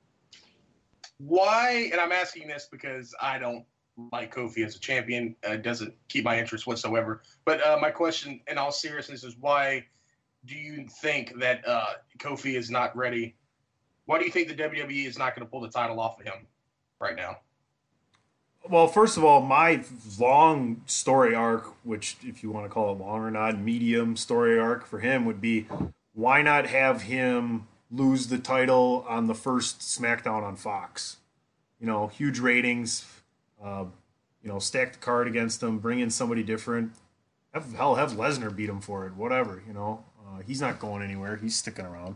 Why? And I'm asking this because I don't like Kofi as a champion. Uh, it doesn't keep my interest whatsoever. But uh, my question, in all seriousness, is why do you think that uh, Kofi is not ready? Why do you think the W W E is not going to pull the title off of him right now? Well, first of all, my long story arc, which if you want to call it long or not, medium story arc for him would be, why not have him lose the title on the first SmackDown on Fox? You know, huge ratings, uh, you know, stack the card against him, bring in somebody different. Have, hell, have Lesnar beat him for it. Whatever, you know. Uh, he's not going anywhere. He's sticking around.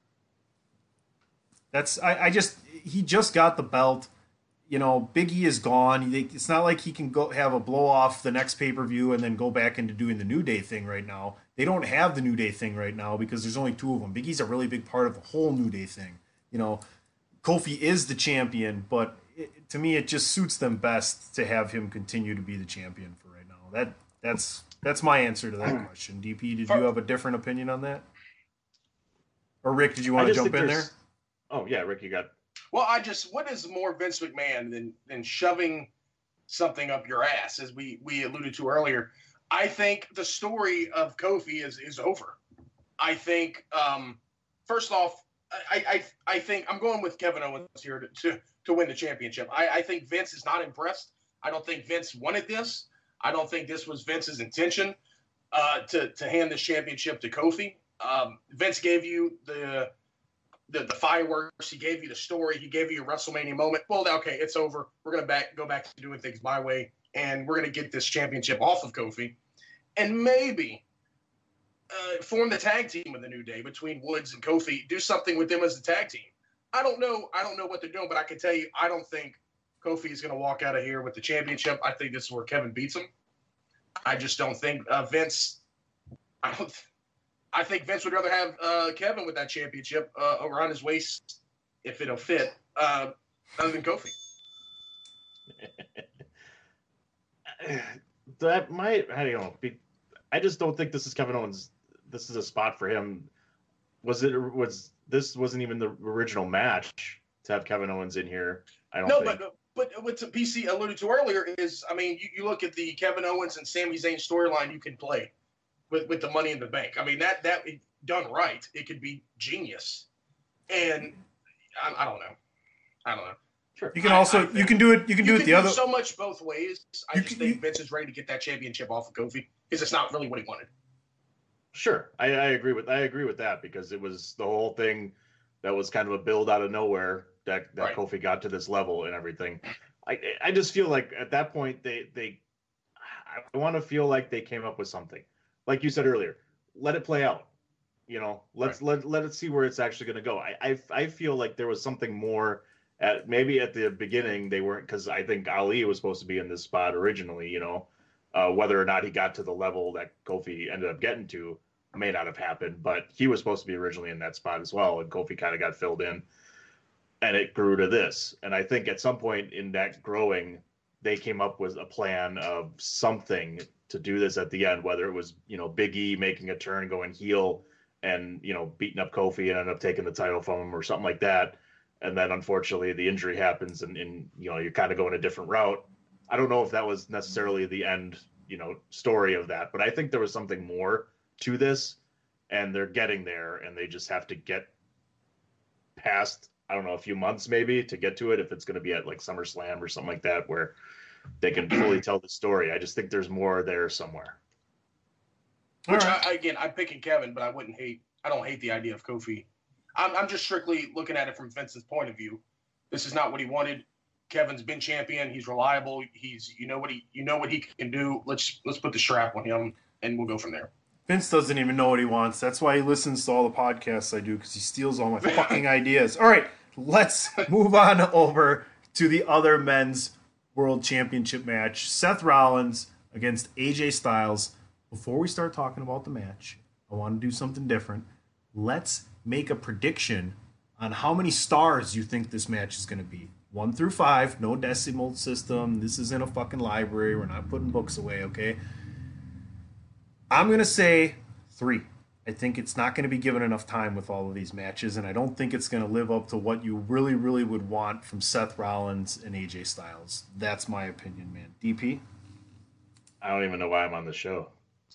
That's I, I just he just got the belt. You know, Big E is gone. It's not like he can go have a blow off the next pay per view and then go back into doing the New Day thing right now. They don't have the New Day thing right now because there's only two of them. Big E's a really big part of the whole New Day thing. You know, Kofi is the champion, but it, to me, it just suits them best to have him continue to be the champion for right now. That that's that's my answer to that question. D P, did you have a different opinion on that? Or Rick, did you want to jump in there? Oh yeah, Rick, you got. Well, I just, what is more Vince McMahon than than shoving something up your ass, as we we alluded to earlier? I think the story of Kofi is is over. I think, um, first off, I, I I think I'm going with Kevin Owens here to to, to win the championship. I, I think Vince is not impressed. I don't think Vince wanted this. I don't think this was Vince's intention uh, to to hand this championship to Kofi. Um, Vince gave you the The, the fireworks, he gave you the story, he gave you a WrestleMania moment. Well, okay, it's over. We're gonna back go back to doing things my way, and we're gonna get this championship off of Kofi, and maybe uh, form the tag team of the New Day between Woods and Kofi. Do something with them as the tag team. I don't know. I don't know what they're doing, but I can tell you, I don't think Kofi is gonna walk out of here with the championship. I think this is where Kevin beats him. I just don't think uh, Vince. I don't. Th- I think Vince would rather have uh, Kevin with that championship uh, around his waist, if it'll fit, uh, other than Kofi. That might, I don't know. Be, I just don't think this is Kevin Owens. This is a spot for him. Was it? Was this wasn't even the original match to have Kevin Owens in here? I don't. No, think. but but what P C alluded to earlier is, I mean, you, you look at the Kevin Owens and Sami Zayn storyline you can play. With, with the Money in the Bank. I mean, that that done right, it could be genius. And I, I don't know. I don't know. Sure. You can also I, I you can do it you can you do can it the other so much both ways. I You just can- think you- Vince is ready to get that championship off of Kofi because it's not really what he wanted. Sure, I, I agree with I agree with that because it was the whole thing that was kind of a build out of nowhere that that Right. Kofi got to this level and everything. I I just feel like at that point they they I want to feel like they came up with something, like you said earlier. Let it play out. You know, let's Right. let let it see where it's actually going to go. I, I I feel like there was something more at maybe at the beginning they weren't, because I think Ali was supposed to be in this spot originally. You know, uh, whether or not he got to the level that Kofi ended up getting to may not have happened, but he was supposed to be originally in that spot as well, and Kofi kind of got filled in, and it grew to this. And I think at some point in that growing, they came up with a plan of something to do this at the end, whether it was, you know, Big E making a turn, going heel and, you know, beating up Kofi and end up taking the title from him or something like that. And then unfortunately the injury happens and, and you know, you're kind of going a different route. I don't know if that was necessarily the end, you know, story of that, but I think there was something more to this and they're getting there and they just have to get past, I don't know, a few months maybe to get to it. If it's going to be at like SummerSlam or something like that, where they can fully tell the story. I just think there's more there somewhere. Which I, again, I'm picking Kevin, but I wouldn't hate. I don't hate the idea of Kofi. I'm, I'm just strictly looking at it from Vince's point of view. This is not what he wanted. Kevin's been champion. He's reliable. He's you know what he you know what he can do. Let's let's put the strap on him and we'll go from there. Vince doesn't even know what he wants. That's why he listens to all the podcasts I do, because he steals all my fucking ideas. All right, let's move on over to the other men's World Championship match. Seth Rollins against A J Styles. Before we start talking about the match, I want to do something different. Let's make a prediction on how many stars you think this match is going to be. One through five, no decimal system. This isn't a fucking library. We're not putting books away, okay? I'm going to say three. I think it's not going to be given enough time with all of these matches, and I don't think it's going to live up to what you really, really would want from Seth Rollins and A J Styles. That's my opinion, man. D P? I don't even know why I'm on the show.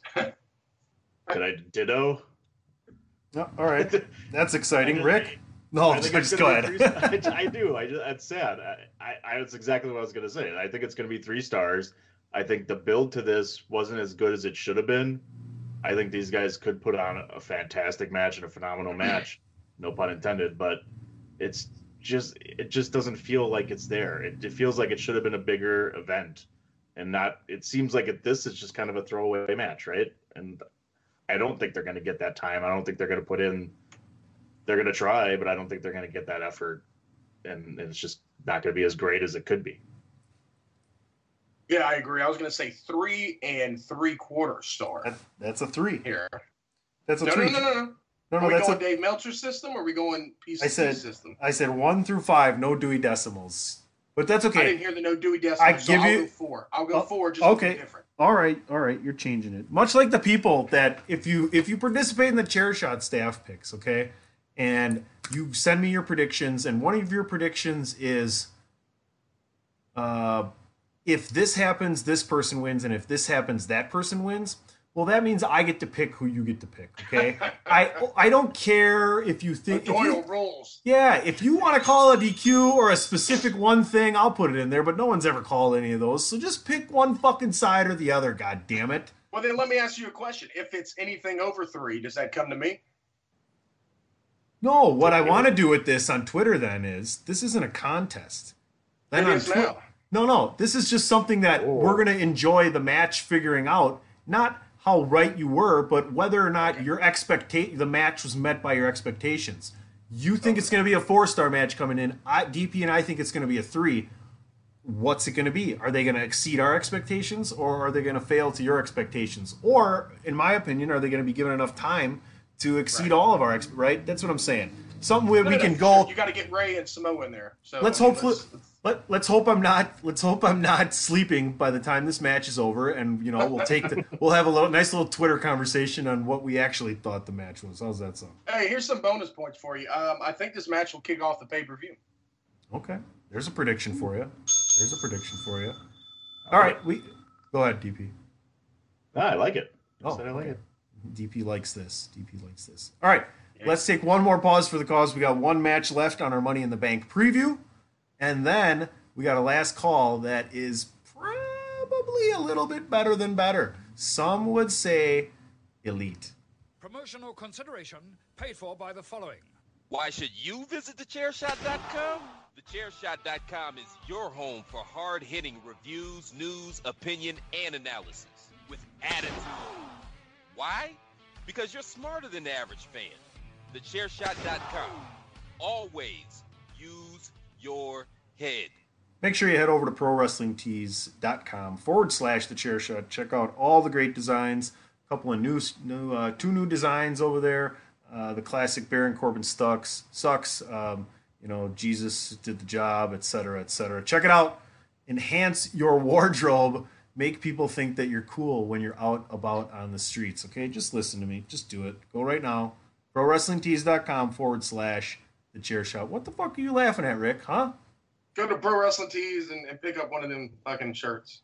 Could I ditto? No, all right. That's exciting. I- Rick? No, I think just it's go gonna ahead. be three- I, I do. I just, that's sad. I, I, I, that's exactly what I was going to say. I think it's going to be three stars. I think the build to this wasn't as good as it should have been. I think these guys could put on a fantastic match and a phenomenal match, no pun intended. But it's just, it just doesn't feel like it's there. It, it feels like it should have been a bigger event, and not. It seems like it, this is just kind of a throwaway match, right? And I don't think they're going to get that time. I don't think they're going to put in. They're going to try, but I don't think they're going to get that effort, and, and it's just not going to be as great as it could be. Yeah, I agree. I was going to say three and three quarter star. That, that's a three. Here. That's a no, three. No, no, no, no. No, no, are we that's going a, Dave Meltzer system or are we going piece I said, system? I said one through five, no Dewey Decimals. But that's okay. I didn't hear the no Dewey Decimal, I so give I'll you, go four. I'll go uh, four just okay. to be different. All right, all right, you're changing it. Much like the people that if you if you participate in the Chair Shot staff picks, okay, and you send me your predictions, and one of your predictions is uh, if this happens, this person wins, and if this happens, that person wins. Well, that means I get to pick who you get to pick, okay? I I don't care if you think... The Doyle rules. Yeah, if you want to call a D Q or a specific one thing, I'll put it in there, but no one's ever called any of those, so just pick one fucking side or the other, god damn it. Well, then let me ask you a question. If it's anything over three, does that come to me? No, what I want to do with this on Twitter then is, this isn't a contest. Then It on is Twi- now. No, no, this is just something that Oh. we're going to enjoy the match figuring out, not how right you were, but whether or not your expecta- the match was met by your expectations. You think it's going to be a four-star match coming in. I, D P and I think it's going to be a three. What's it going to be? Are they going to exceed our expectations, or are they going to fail to your expectations? Or, in my opinion, are they going to be given enough time to exceed Right. all of our ex- right? That's what I'm saying. Something where No, we no, can no, go. You got to get Ray and Samoa in there. So Let's I mean, hopefully let's- let let's hope I'm not let's hope I'm not sleeping by the time this match is over, and you know we'll take the we'll have a little nice little Twitter conversation on what we actually thought the match was. How's that sound? Hey, here's some bonus points for you. Um, I think this match will kick off the pay per view. Okay, there's a prediction for you. There's a prediction for you. All right, we go ahead, D P. Ah, I like it. I Oh, said I like okay. it. D P likes this. D P likes this. All right, let's take one more pause for the cause. We got one match left on our Money in the Bank preview, and then we got a last call that is probably a little bit better than better. Some would say elite. Promotional consideration paid for by the following. Why should you visit the chair shot dot com? the chair shot dot com is your home for hard-hitting reviews, news, opinion, and analysis with attitude. Why? Because you're smarter than the average fan. the chair shot dot com. Always use your head. Make sure you head over to ProWrestlingTees.com forward slash the chair shot. Check out all the great designs. A couple of new, new uh, two new designs over there. Uh, the classic Baron Corbin sucks, sucks. Um, you know, Jesus did the job, et cetera, et cetera. Check it out. Enhance your wardrobe. Make people think that you're cool when you're out about on the streets. Okay, just listen to me. Just do it. Go right now. ProWrestlingTees.com forward slash the chair shot. What the fuck are you laughing at, Rick? Huh? Go to Pro Wrestling Tees and, and pick up one of them fucking shirts.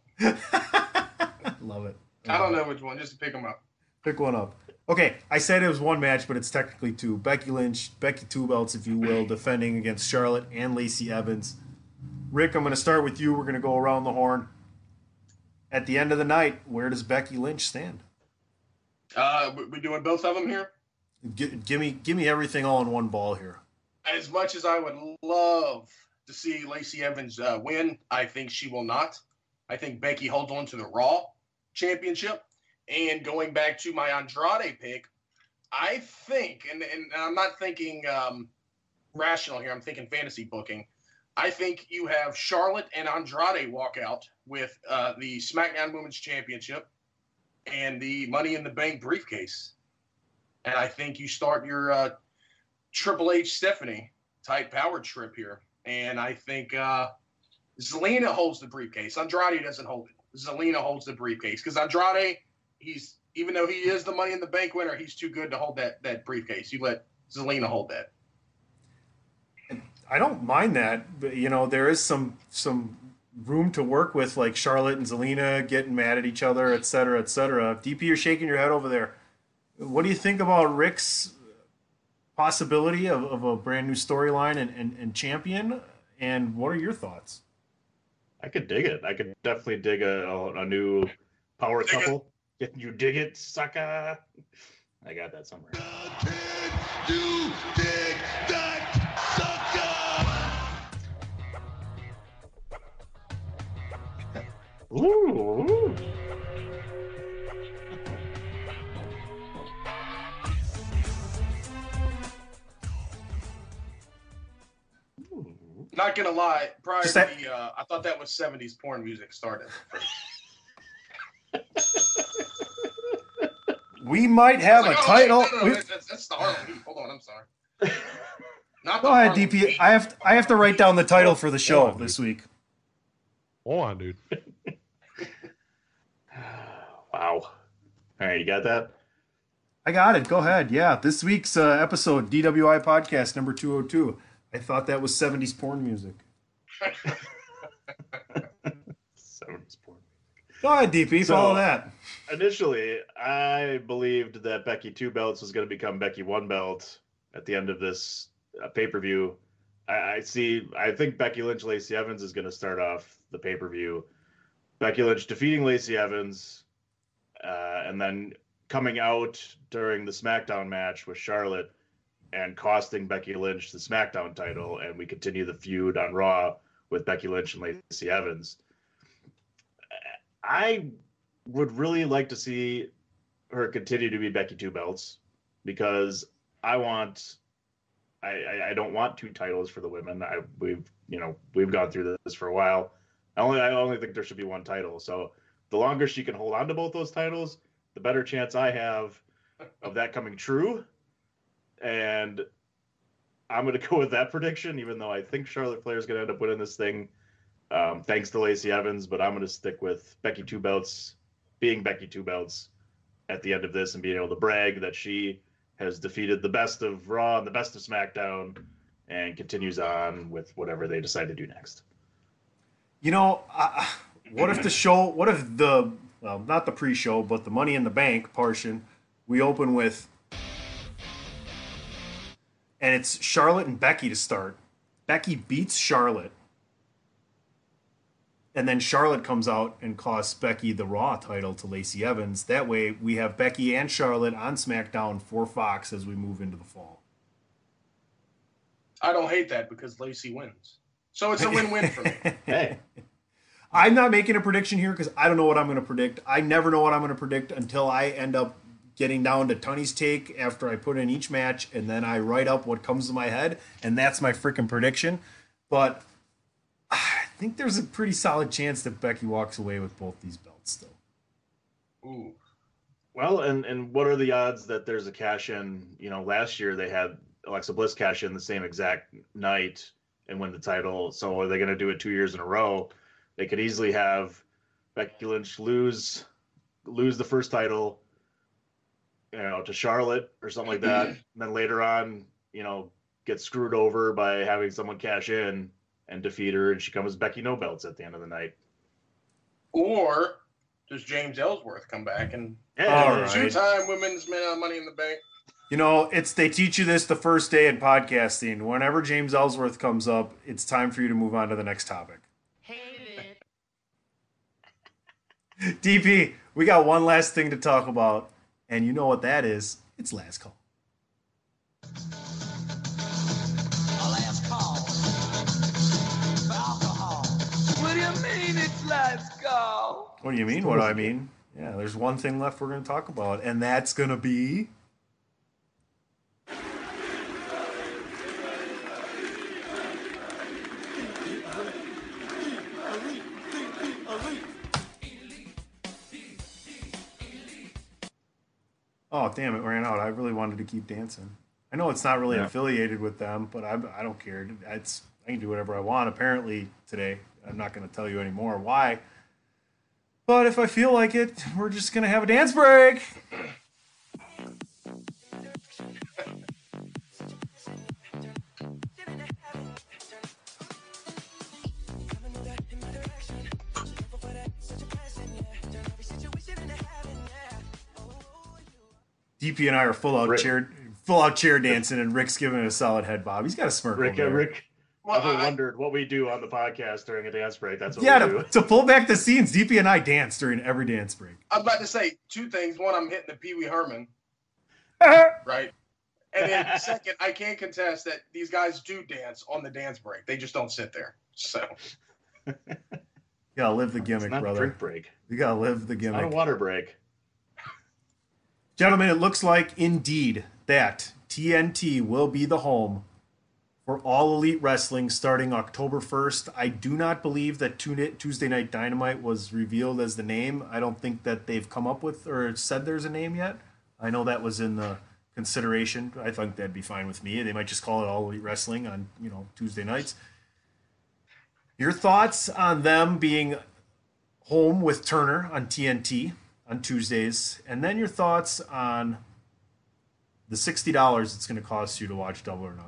Love it. I don't know which one, just to pick them up. Pick one up. Okay, I said it was one match, but it's technically two. Becky Lynch, Becky Two Belts, if you will, defending against Charlotte and Lacey Evans. Rick, I'm going to start with you. We're going to go around the horn. At the end of the night, where does Becky Lynch stand? Uh, we, we doing both of them here? G- give me, give me everything all in one ball here. As much as I would love to see Lacey Evans uh, win, I think she will not. I think Becky holds on to the Raw Championship. And going back to my Andrade pick, I think, and, and I'm not thinking um, rational here, I'm thinking fantasy booking. I think you have Charlotte and Andrade walk out with uh, the SmackDown Women's Championship and the Money in the Bank briefcase. And I think you start your uh, Triple H Stephanie type power trip here. And I think uh, Zelina holds the briefcase. Andrade doesn't hold it. Zelina holds the briefcase because Andrade, he's even though he is the Money in the Bank winner, he's too good to hold that that briefcase. You let Zelina hold that. I don't mind that, but you know there is some some room to work with, like Charlotte and Zelina getting mad at each other, et cetera, et cetera. D P, you're shaking your head over there. What do you think about Rick's possibility of, of a brand new storyline and, and, and champion? And what are your thoughts? I could dig it. I could definitely dig a, a, a new power Dig couple. Can you dig it, sucker? I got that somewhere. You dig that sucker! Ooh. Ooh. Not gonna lie, prior Just to that- the, uh, I thought that was seventies porn music started. We might have I was a like, oh, wait, title. no, no, no, we- that's, that's, that's the Harlem Heat. Hold on, I'm sorry. Not Go the ahead, Harlem D P. Heat. I have I have to write down the title for the show on, this week. Hold on, dude. Wow. All right, you got that? I got it. Go ahead. Yeah, this week's uh, episode, D W I podcast number two oh two. I thought that was seventies porn music. seventies porn. Go ahead, D P. So- Follow that. Initially, I believed that Becky Two Belts was going to become Becky One Belt at the end of this uh, pay per view. I, I see. I think Becky Lynch, Lacey Evans is going to start off the pay per view. Becky Lynch defeating Lacey Evans, uh, and then coming out during the SmackDown match with Charlotte and costing Becky Lynch the SmackDown title, and we continue the feud on Raw with Becky Lynch and Lacey Evans. I would really like to see her continue to be Becky Two Belts, because I want, I, I, I don't want two titles for the women. I we've you know we've gone through this for a while. I only I only think there should be one title. So the longer she can hold on to both those titles, the better chance I have of that coming true. And I'm going to go with that prediction, even though I think Charlotte Flair is going to end up winning this thing, um, thanks to Lacey Evans. But I'm going to stick with Becky Two Belts being Becky Two Belts at the end of this and being able to brag that she has defeated the best of Raw and the best of SmackDown and continues on with whatever they decide to do next. You know, uh, what if the show, what if the, well, not the pre-show, but the Money in the Bank portion, we open with, and it's Charlotte and Becky to start. Becky beats Charlotte. And then Charlotte comes out and costs Becky the Raw title to Lacey Evans. That way we have Becky and Charlotte on SmackDown for Fox as we move into the fall. I don't hate that because Lacey wins. So it's a win-win for me. Hey. I'm not making a prediction here because I don't know what I'm going to predict. I never know what I'm going to predict until I end up getting down to Tunney's take after I put in each match, and then I write up what comes to my head, and that's my freaking prediction. But I think there's a pretty solid chance that Becky walks away with both these belts still. Ooh. Well, and, and what are the odds that there's a cash in? You know, last year they had Alexa Bliss cash in the same exact night and win the title. So are they going to do it two years in a row? They could easily have Becky Lynch lose lose the first title, you know, to Charlotte or something like that. And then later on, you know, get screwed over by having someone cash in and defeat her, and she comes Becky No Belts at the end of the night. Or does James Ellsworth come back and All right. two-time women's Money in the Bank? You know, it's they teach you this the first day in podcasting. Whenever James Ellsworth comes up, it's time for you to move on to the next topic. D P, we got one last thing to talk about, and you know what that is. It's last call. Last call for alcohol. What do you mean it's last call? What do you mean? What do I mean? Yeah, there's one thing left we're going to talk about, and that's going to be... Oh, damn, it ran out. I really wanted to keep dancing. I know it's not really Yeah. affiliated with them, but I, I don't care. It's, I can do whatever I want, apparently, today. I'm not going to tell you anymore why. But if I feel like it, we're just going to have a dance break. D P and I are full out Rick. chair, full out chair dancing, and Rick's giving it a solid head bob. He's got a smirk. Rick, over uh, there. Rick, Well, ever I- wondered what we do on the podcast during a dance break? That's what Yeah, we to, do. to pull back the scenes, D P and I dance during every dance break. I was about to say two things. One, I'm hitting the Pee Wee Herman, right? And then second, I can't contest that these guys do dance on the dance break. They just don't sit there. So You gotta live the gimmick, It's not brother. a drink break. You gotta live the It's gimmick. not a water break. Gentlemen, it looks like indeed that T N T will be the home for All Elite Wrestling starting October first. I do not believe that Tuesday Night Dynamite was revealed as the name. I don't think that they've come up with or said there's a name yet. I know that was in the consideration. I think that'd be fine with me. They might just call it All Elite Wrestling on, you know, Tuesday nights. Your thoughts on them being home with Turner on T N T on Tuesdays, and then your thoughts on the sixty dollars it's going to cost you to watch Double or Nothing.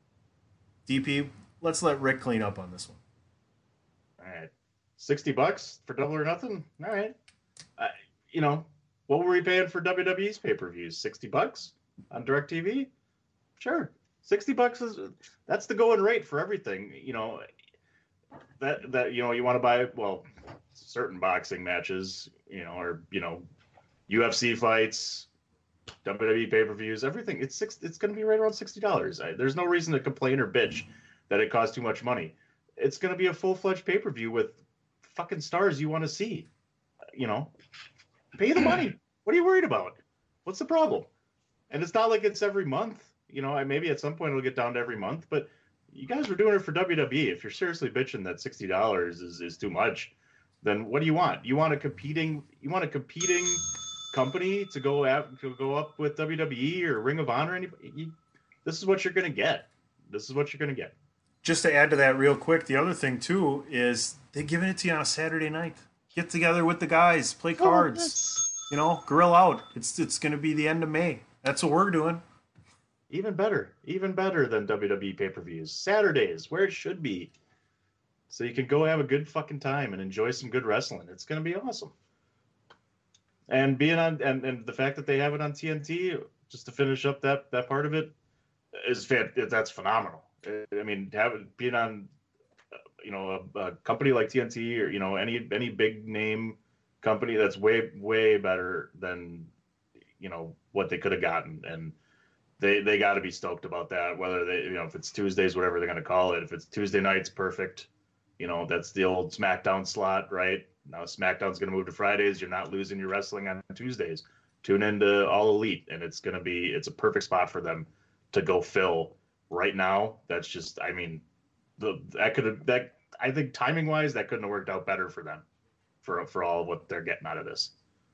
D P, let's let Rick clean up on this one. All right. sixty bucks for Double or Nothing? All right. Uh, you know, what were we paying for W W E's pay-per-views? sixty bucks on DirecTV? Sure. sixty bucks is, that's the going rate for everything. You know, that, that, you know, you want to buy, well, certain boxing matches, you know, or, you know, U F C fights, W W E pay-per-views, everything. It's six. It's going to be right around sixty dollars. There's no reason to complain or bitch that it costs too much money. It's going to be a full-fledged pay-per-view with fucking stars you want to see. You know, pay the money. What are you worried about? What's the problem? And it's not like it's every month. You know, maybe at some point it'll get down to every month. But you guys were doing it for W W E. If you're seriously bitching that sixty dollars is is too much, then what do you want? You want a competing. You want a competing company to go out to go up with W W E or Ring of Honor. Anybody, you, this is what you're going to get. This is what you're going to get. Just to add to that real quick, the other thing too is they're giving it to you on a Saturday night. Get together with the guys, play cards, oh, you know, grill out. It's it's going to be the end of May. That's what we're doing. Even better, even better than W W E pay-per-views. Saturdays, where it should be, so you can go have a good fucking time and enjoy some good wrestling. It's going to be awesome. And being on, and, and the fact that they have it on T N T, just to finish up that, that part of it, is fan, that's phenomenal. I mean, have it, being on, you know, a, a company like T N T or, you know, any any big name company, that's way way better than, you know, what they could have gotten. And they they got to be stoked about that. Whether they, you know, if it's Tuesdays, whatever they're going to call it. If it's Tuesday nights, perfect. You know, that's the old SmackDown slot, right? Now SmackDown's going to move to Fridays. You're not losing your wrestling on Tuesdays. Tune into All Elite, and it's going to be it's a perfect spot for them to go fill right now. That's just, I mean, the that could have that I think timing wise that couldn't have worked out better for them, for for all of what they're getting out of this.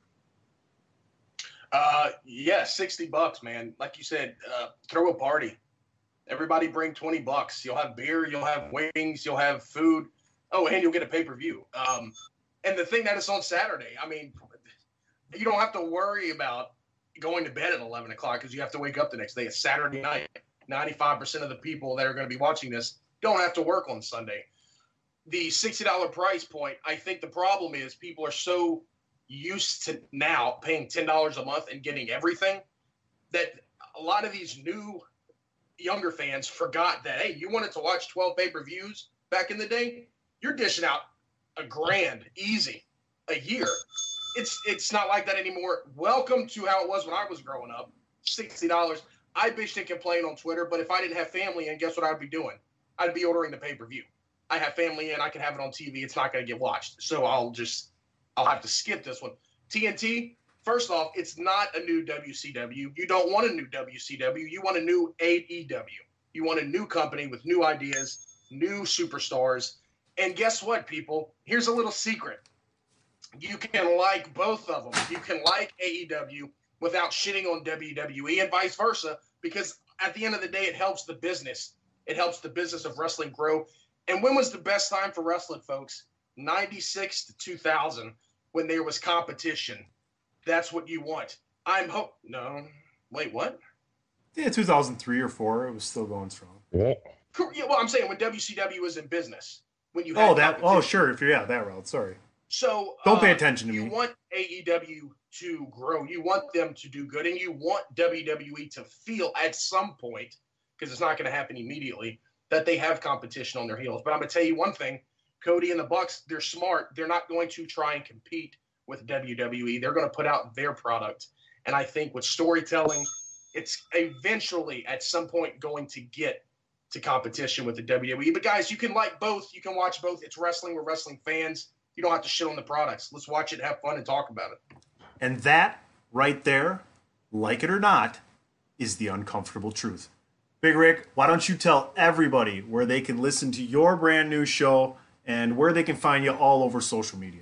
Uh, yeah, sixty bucks, man. Like you said, uh, throw a party. Everybody bring twenty bucks. You'll have beer, you'll have wings, you'll have food. Oh, and you'll get a pay per view. Um. And the thing that is on Saturday, I mean, you don't have to worry about going to bed at eleven o'clock because you have to wake up the next day. It's Saturday night. ninety-five percent of the people that are going to be watching this don't have to work on Sunday. The sixty dollars price point, I think the problem is people are so used to now paying ten dollars a month and getting everything that a lot of these new younger fans forgot that, hey, you wanted to watch twelve pay-per-views back in the day? You're dishing out a grand, easy, a year. It's it's not like that anymore. Welcome to how it was when I was growing up. sixty dollars. I bitched and complained on Twitter, but if I didn't have family in, guess what I'd be doing? I'd be ordering the pay-per-view. I have family in. I can have it on T V. It's not going to get watched. So I'll just, I'll have to skip this one. T N T, first off, it's not a new W C W. You don't want a new W C W. You want a new A E W. You want a new company with new ideas, new superstars. And guess what, people? Here's a little secret. You can like both of them. You can like A E W without shitting on W W E and vice versa, because at the end of the day, it helps the business. It helps the business of wrestling grow. And when was the best time for wrestling, folks? ninety-six to two thousand, when there was competition. That's what you want. I'm hope. No. Wait, what? Yeah, two thousand three or four, it was still going strong. Yeah. Yeah, well, I'm saying when W C W was in business. When you had oh that oh sure if you're yeah that route sorry so don't uh, pay attention to you me. Want A E W to grow, you want them to do good, and you want W W E to feel at some point, because it's not going to happen immediately, that they have competition on their heels. But I'm going to tell you one thing, Cody and the Bucks, they're smart. They're not going to try and compete with W W E. They're going to put out their product, and I think with storytelling, it's eventually at some point going to get to competition with the W W E. But guys, you can like both. You can watch both. It's wrestling. We're wrestling fans. you don't have to shit on the products. Let's watch it, have fun, and talk about it. And that right there, like it or not, is the uncomfortable truth. Big Rick, why don't you tell everybody where they can listen to your brand new show and where they can find you all over social media?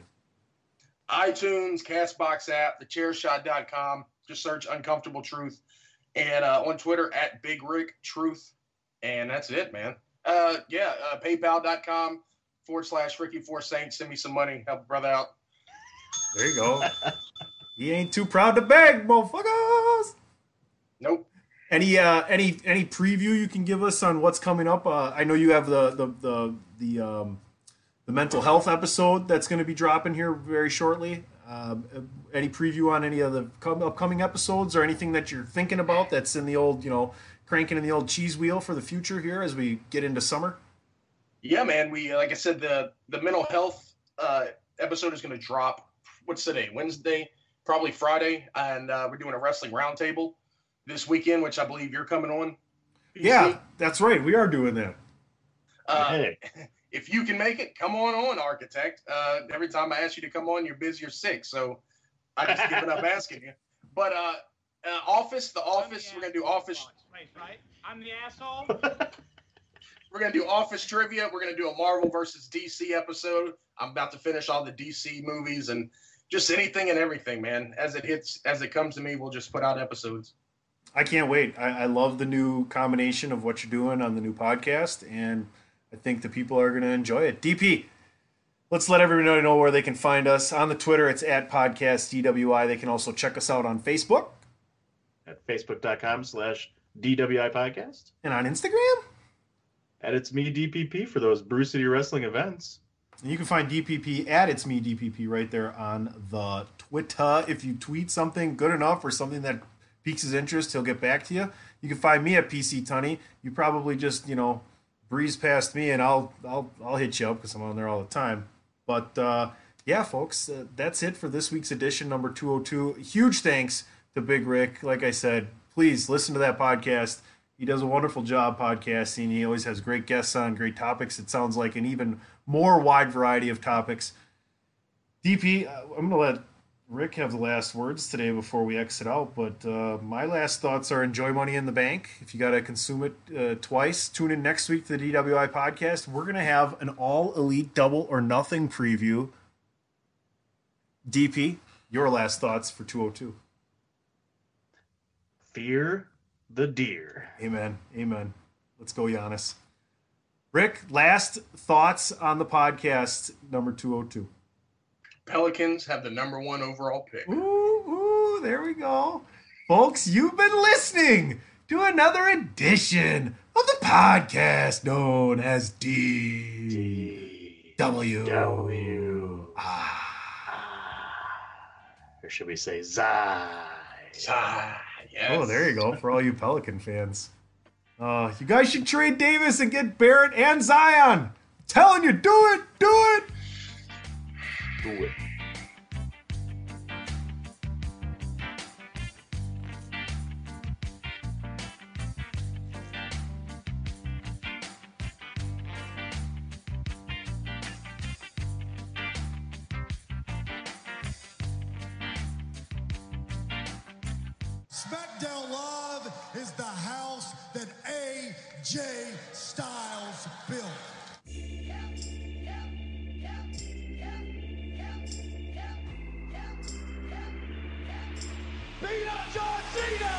iTunes, Castbox app, the chair shot dot com. Just search Uncomfortable Truth. And uh, on Twitter, at Big Rick Truth. And that's it, man. Uh, yeah, uh, PayPal.com forward slash Ricky Four Saints. Send me some money. Help a brother out. There you go. He ain't too proud to beg, motherfuckers. Nope. Any uh, any any preview you can give us on what's coming up? Uh, I know you have the the the the, um, the mental health episode that's going to be dropping here very shortly. Um, any preview on any of the com- upcoming episodes or anything that you're thinking about that's in the old, you know, cranking in the old cheese wheel for the future here as we get into summer? Yeah, man. We like I said, the the mental health uh, episode is going to drop. What's today? Wednesday, probably Friday, and uh, we're doing a wrestling roundtable this weekend, which I believe you're coming on. P C. Yeah, that's right. We are doing that. Uh, Hey. If you can make it, come on on, Architect. Uh, every time I ask you to come on, you're busy or sick, so I just given up asking you. But uh, uh, Office, the Office, we're gonna do Office. Right? I'm the asshole. We're gonna do Office trivia. We're gonna do a Marvel versus D C episode. I'm about to finish all the D C movies and just anything and everything, man. As it hits, as it comes to me, we'll just put out episodes. I can't wait. I, I love the new combination of what you're doing on the new podcast, and I think the people are going to enjoy it. D P, let's let everybody know where they can find us. On the Twitter, it's at podcast D W I. They can also check us out on Facebook. At facebook.com slash DWI podcast. And on Instagram? At It's Me D P P for those Brew City Wrestling events. And you can find D P P at It's Me D P P right there on the Twitter. If you tweet something good enough or something that piques his interest, he'll get back to you. You can find me at P C Tunney. You probably just, you know, breeze past me and I'll I'll I'll hit you up because I'm on there all the time. But uh, yeah, folks, uh, that's it for this week's edition number two oh two. Huge thanks to Big Rick. Like I said, please listen to that podcast. He does a wonderful job podcasting. He always has great guests on, great topics. It sounds like an even more wide variety of topics. D P, uh, I'm going to let Rick have the last words today before we exit out, but uh, my last thoughts are enjoy Money in the Bank. If you got to consume it uh, twice, tune in next week to the D W I podcast. We're going to have an all elite double or nothing preview. D P, your last thoughts for two oh two. Fear the deer. Amen. Amen. Let's go, Giannis. Rick, last thoughts on the podcast number two oh two. Pelicans have the number one overall pick. Ooh, ooh, there we go. Folks, you've been listening to another edition of the podcast known as D W. W. Or should we say Zai? Zai, yes. Oh, there you go, for all you Pelican fans. Uh, you guys should trade Davis and get Barrett and Zion. I'm telling you, do it, do it. Do it. SmackDown Live is the house that A J Styles built. Beat up John Cena!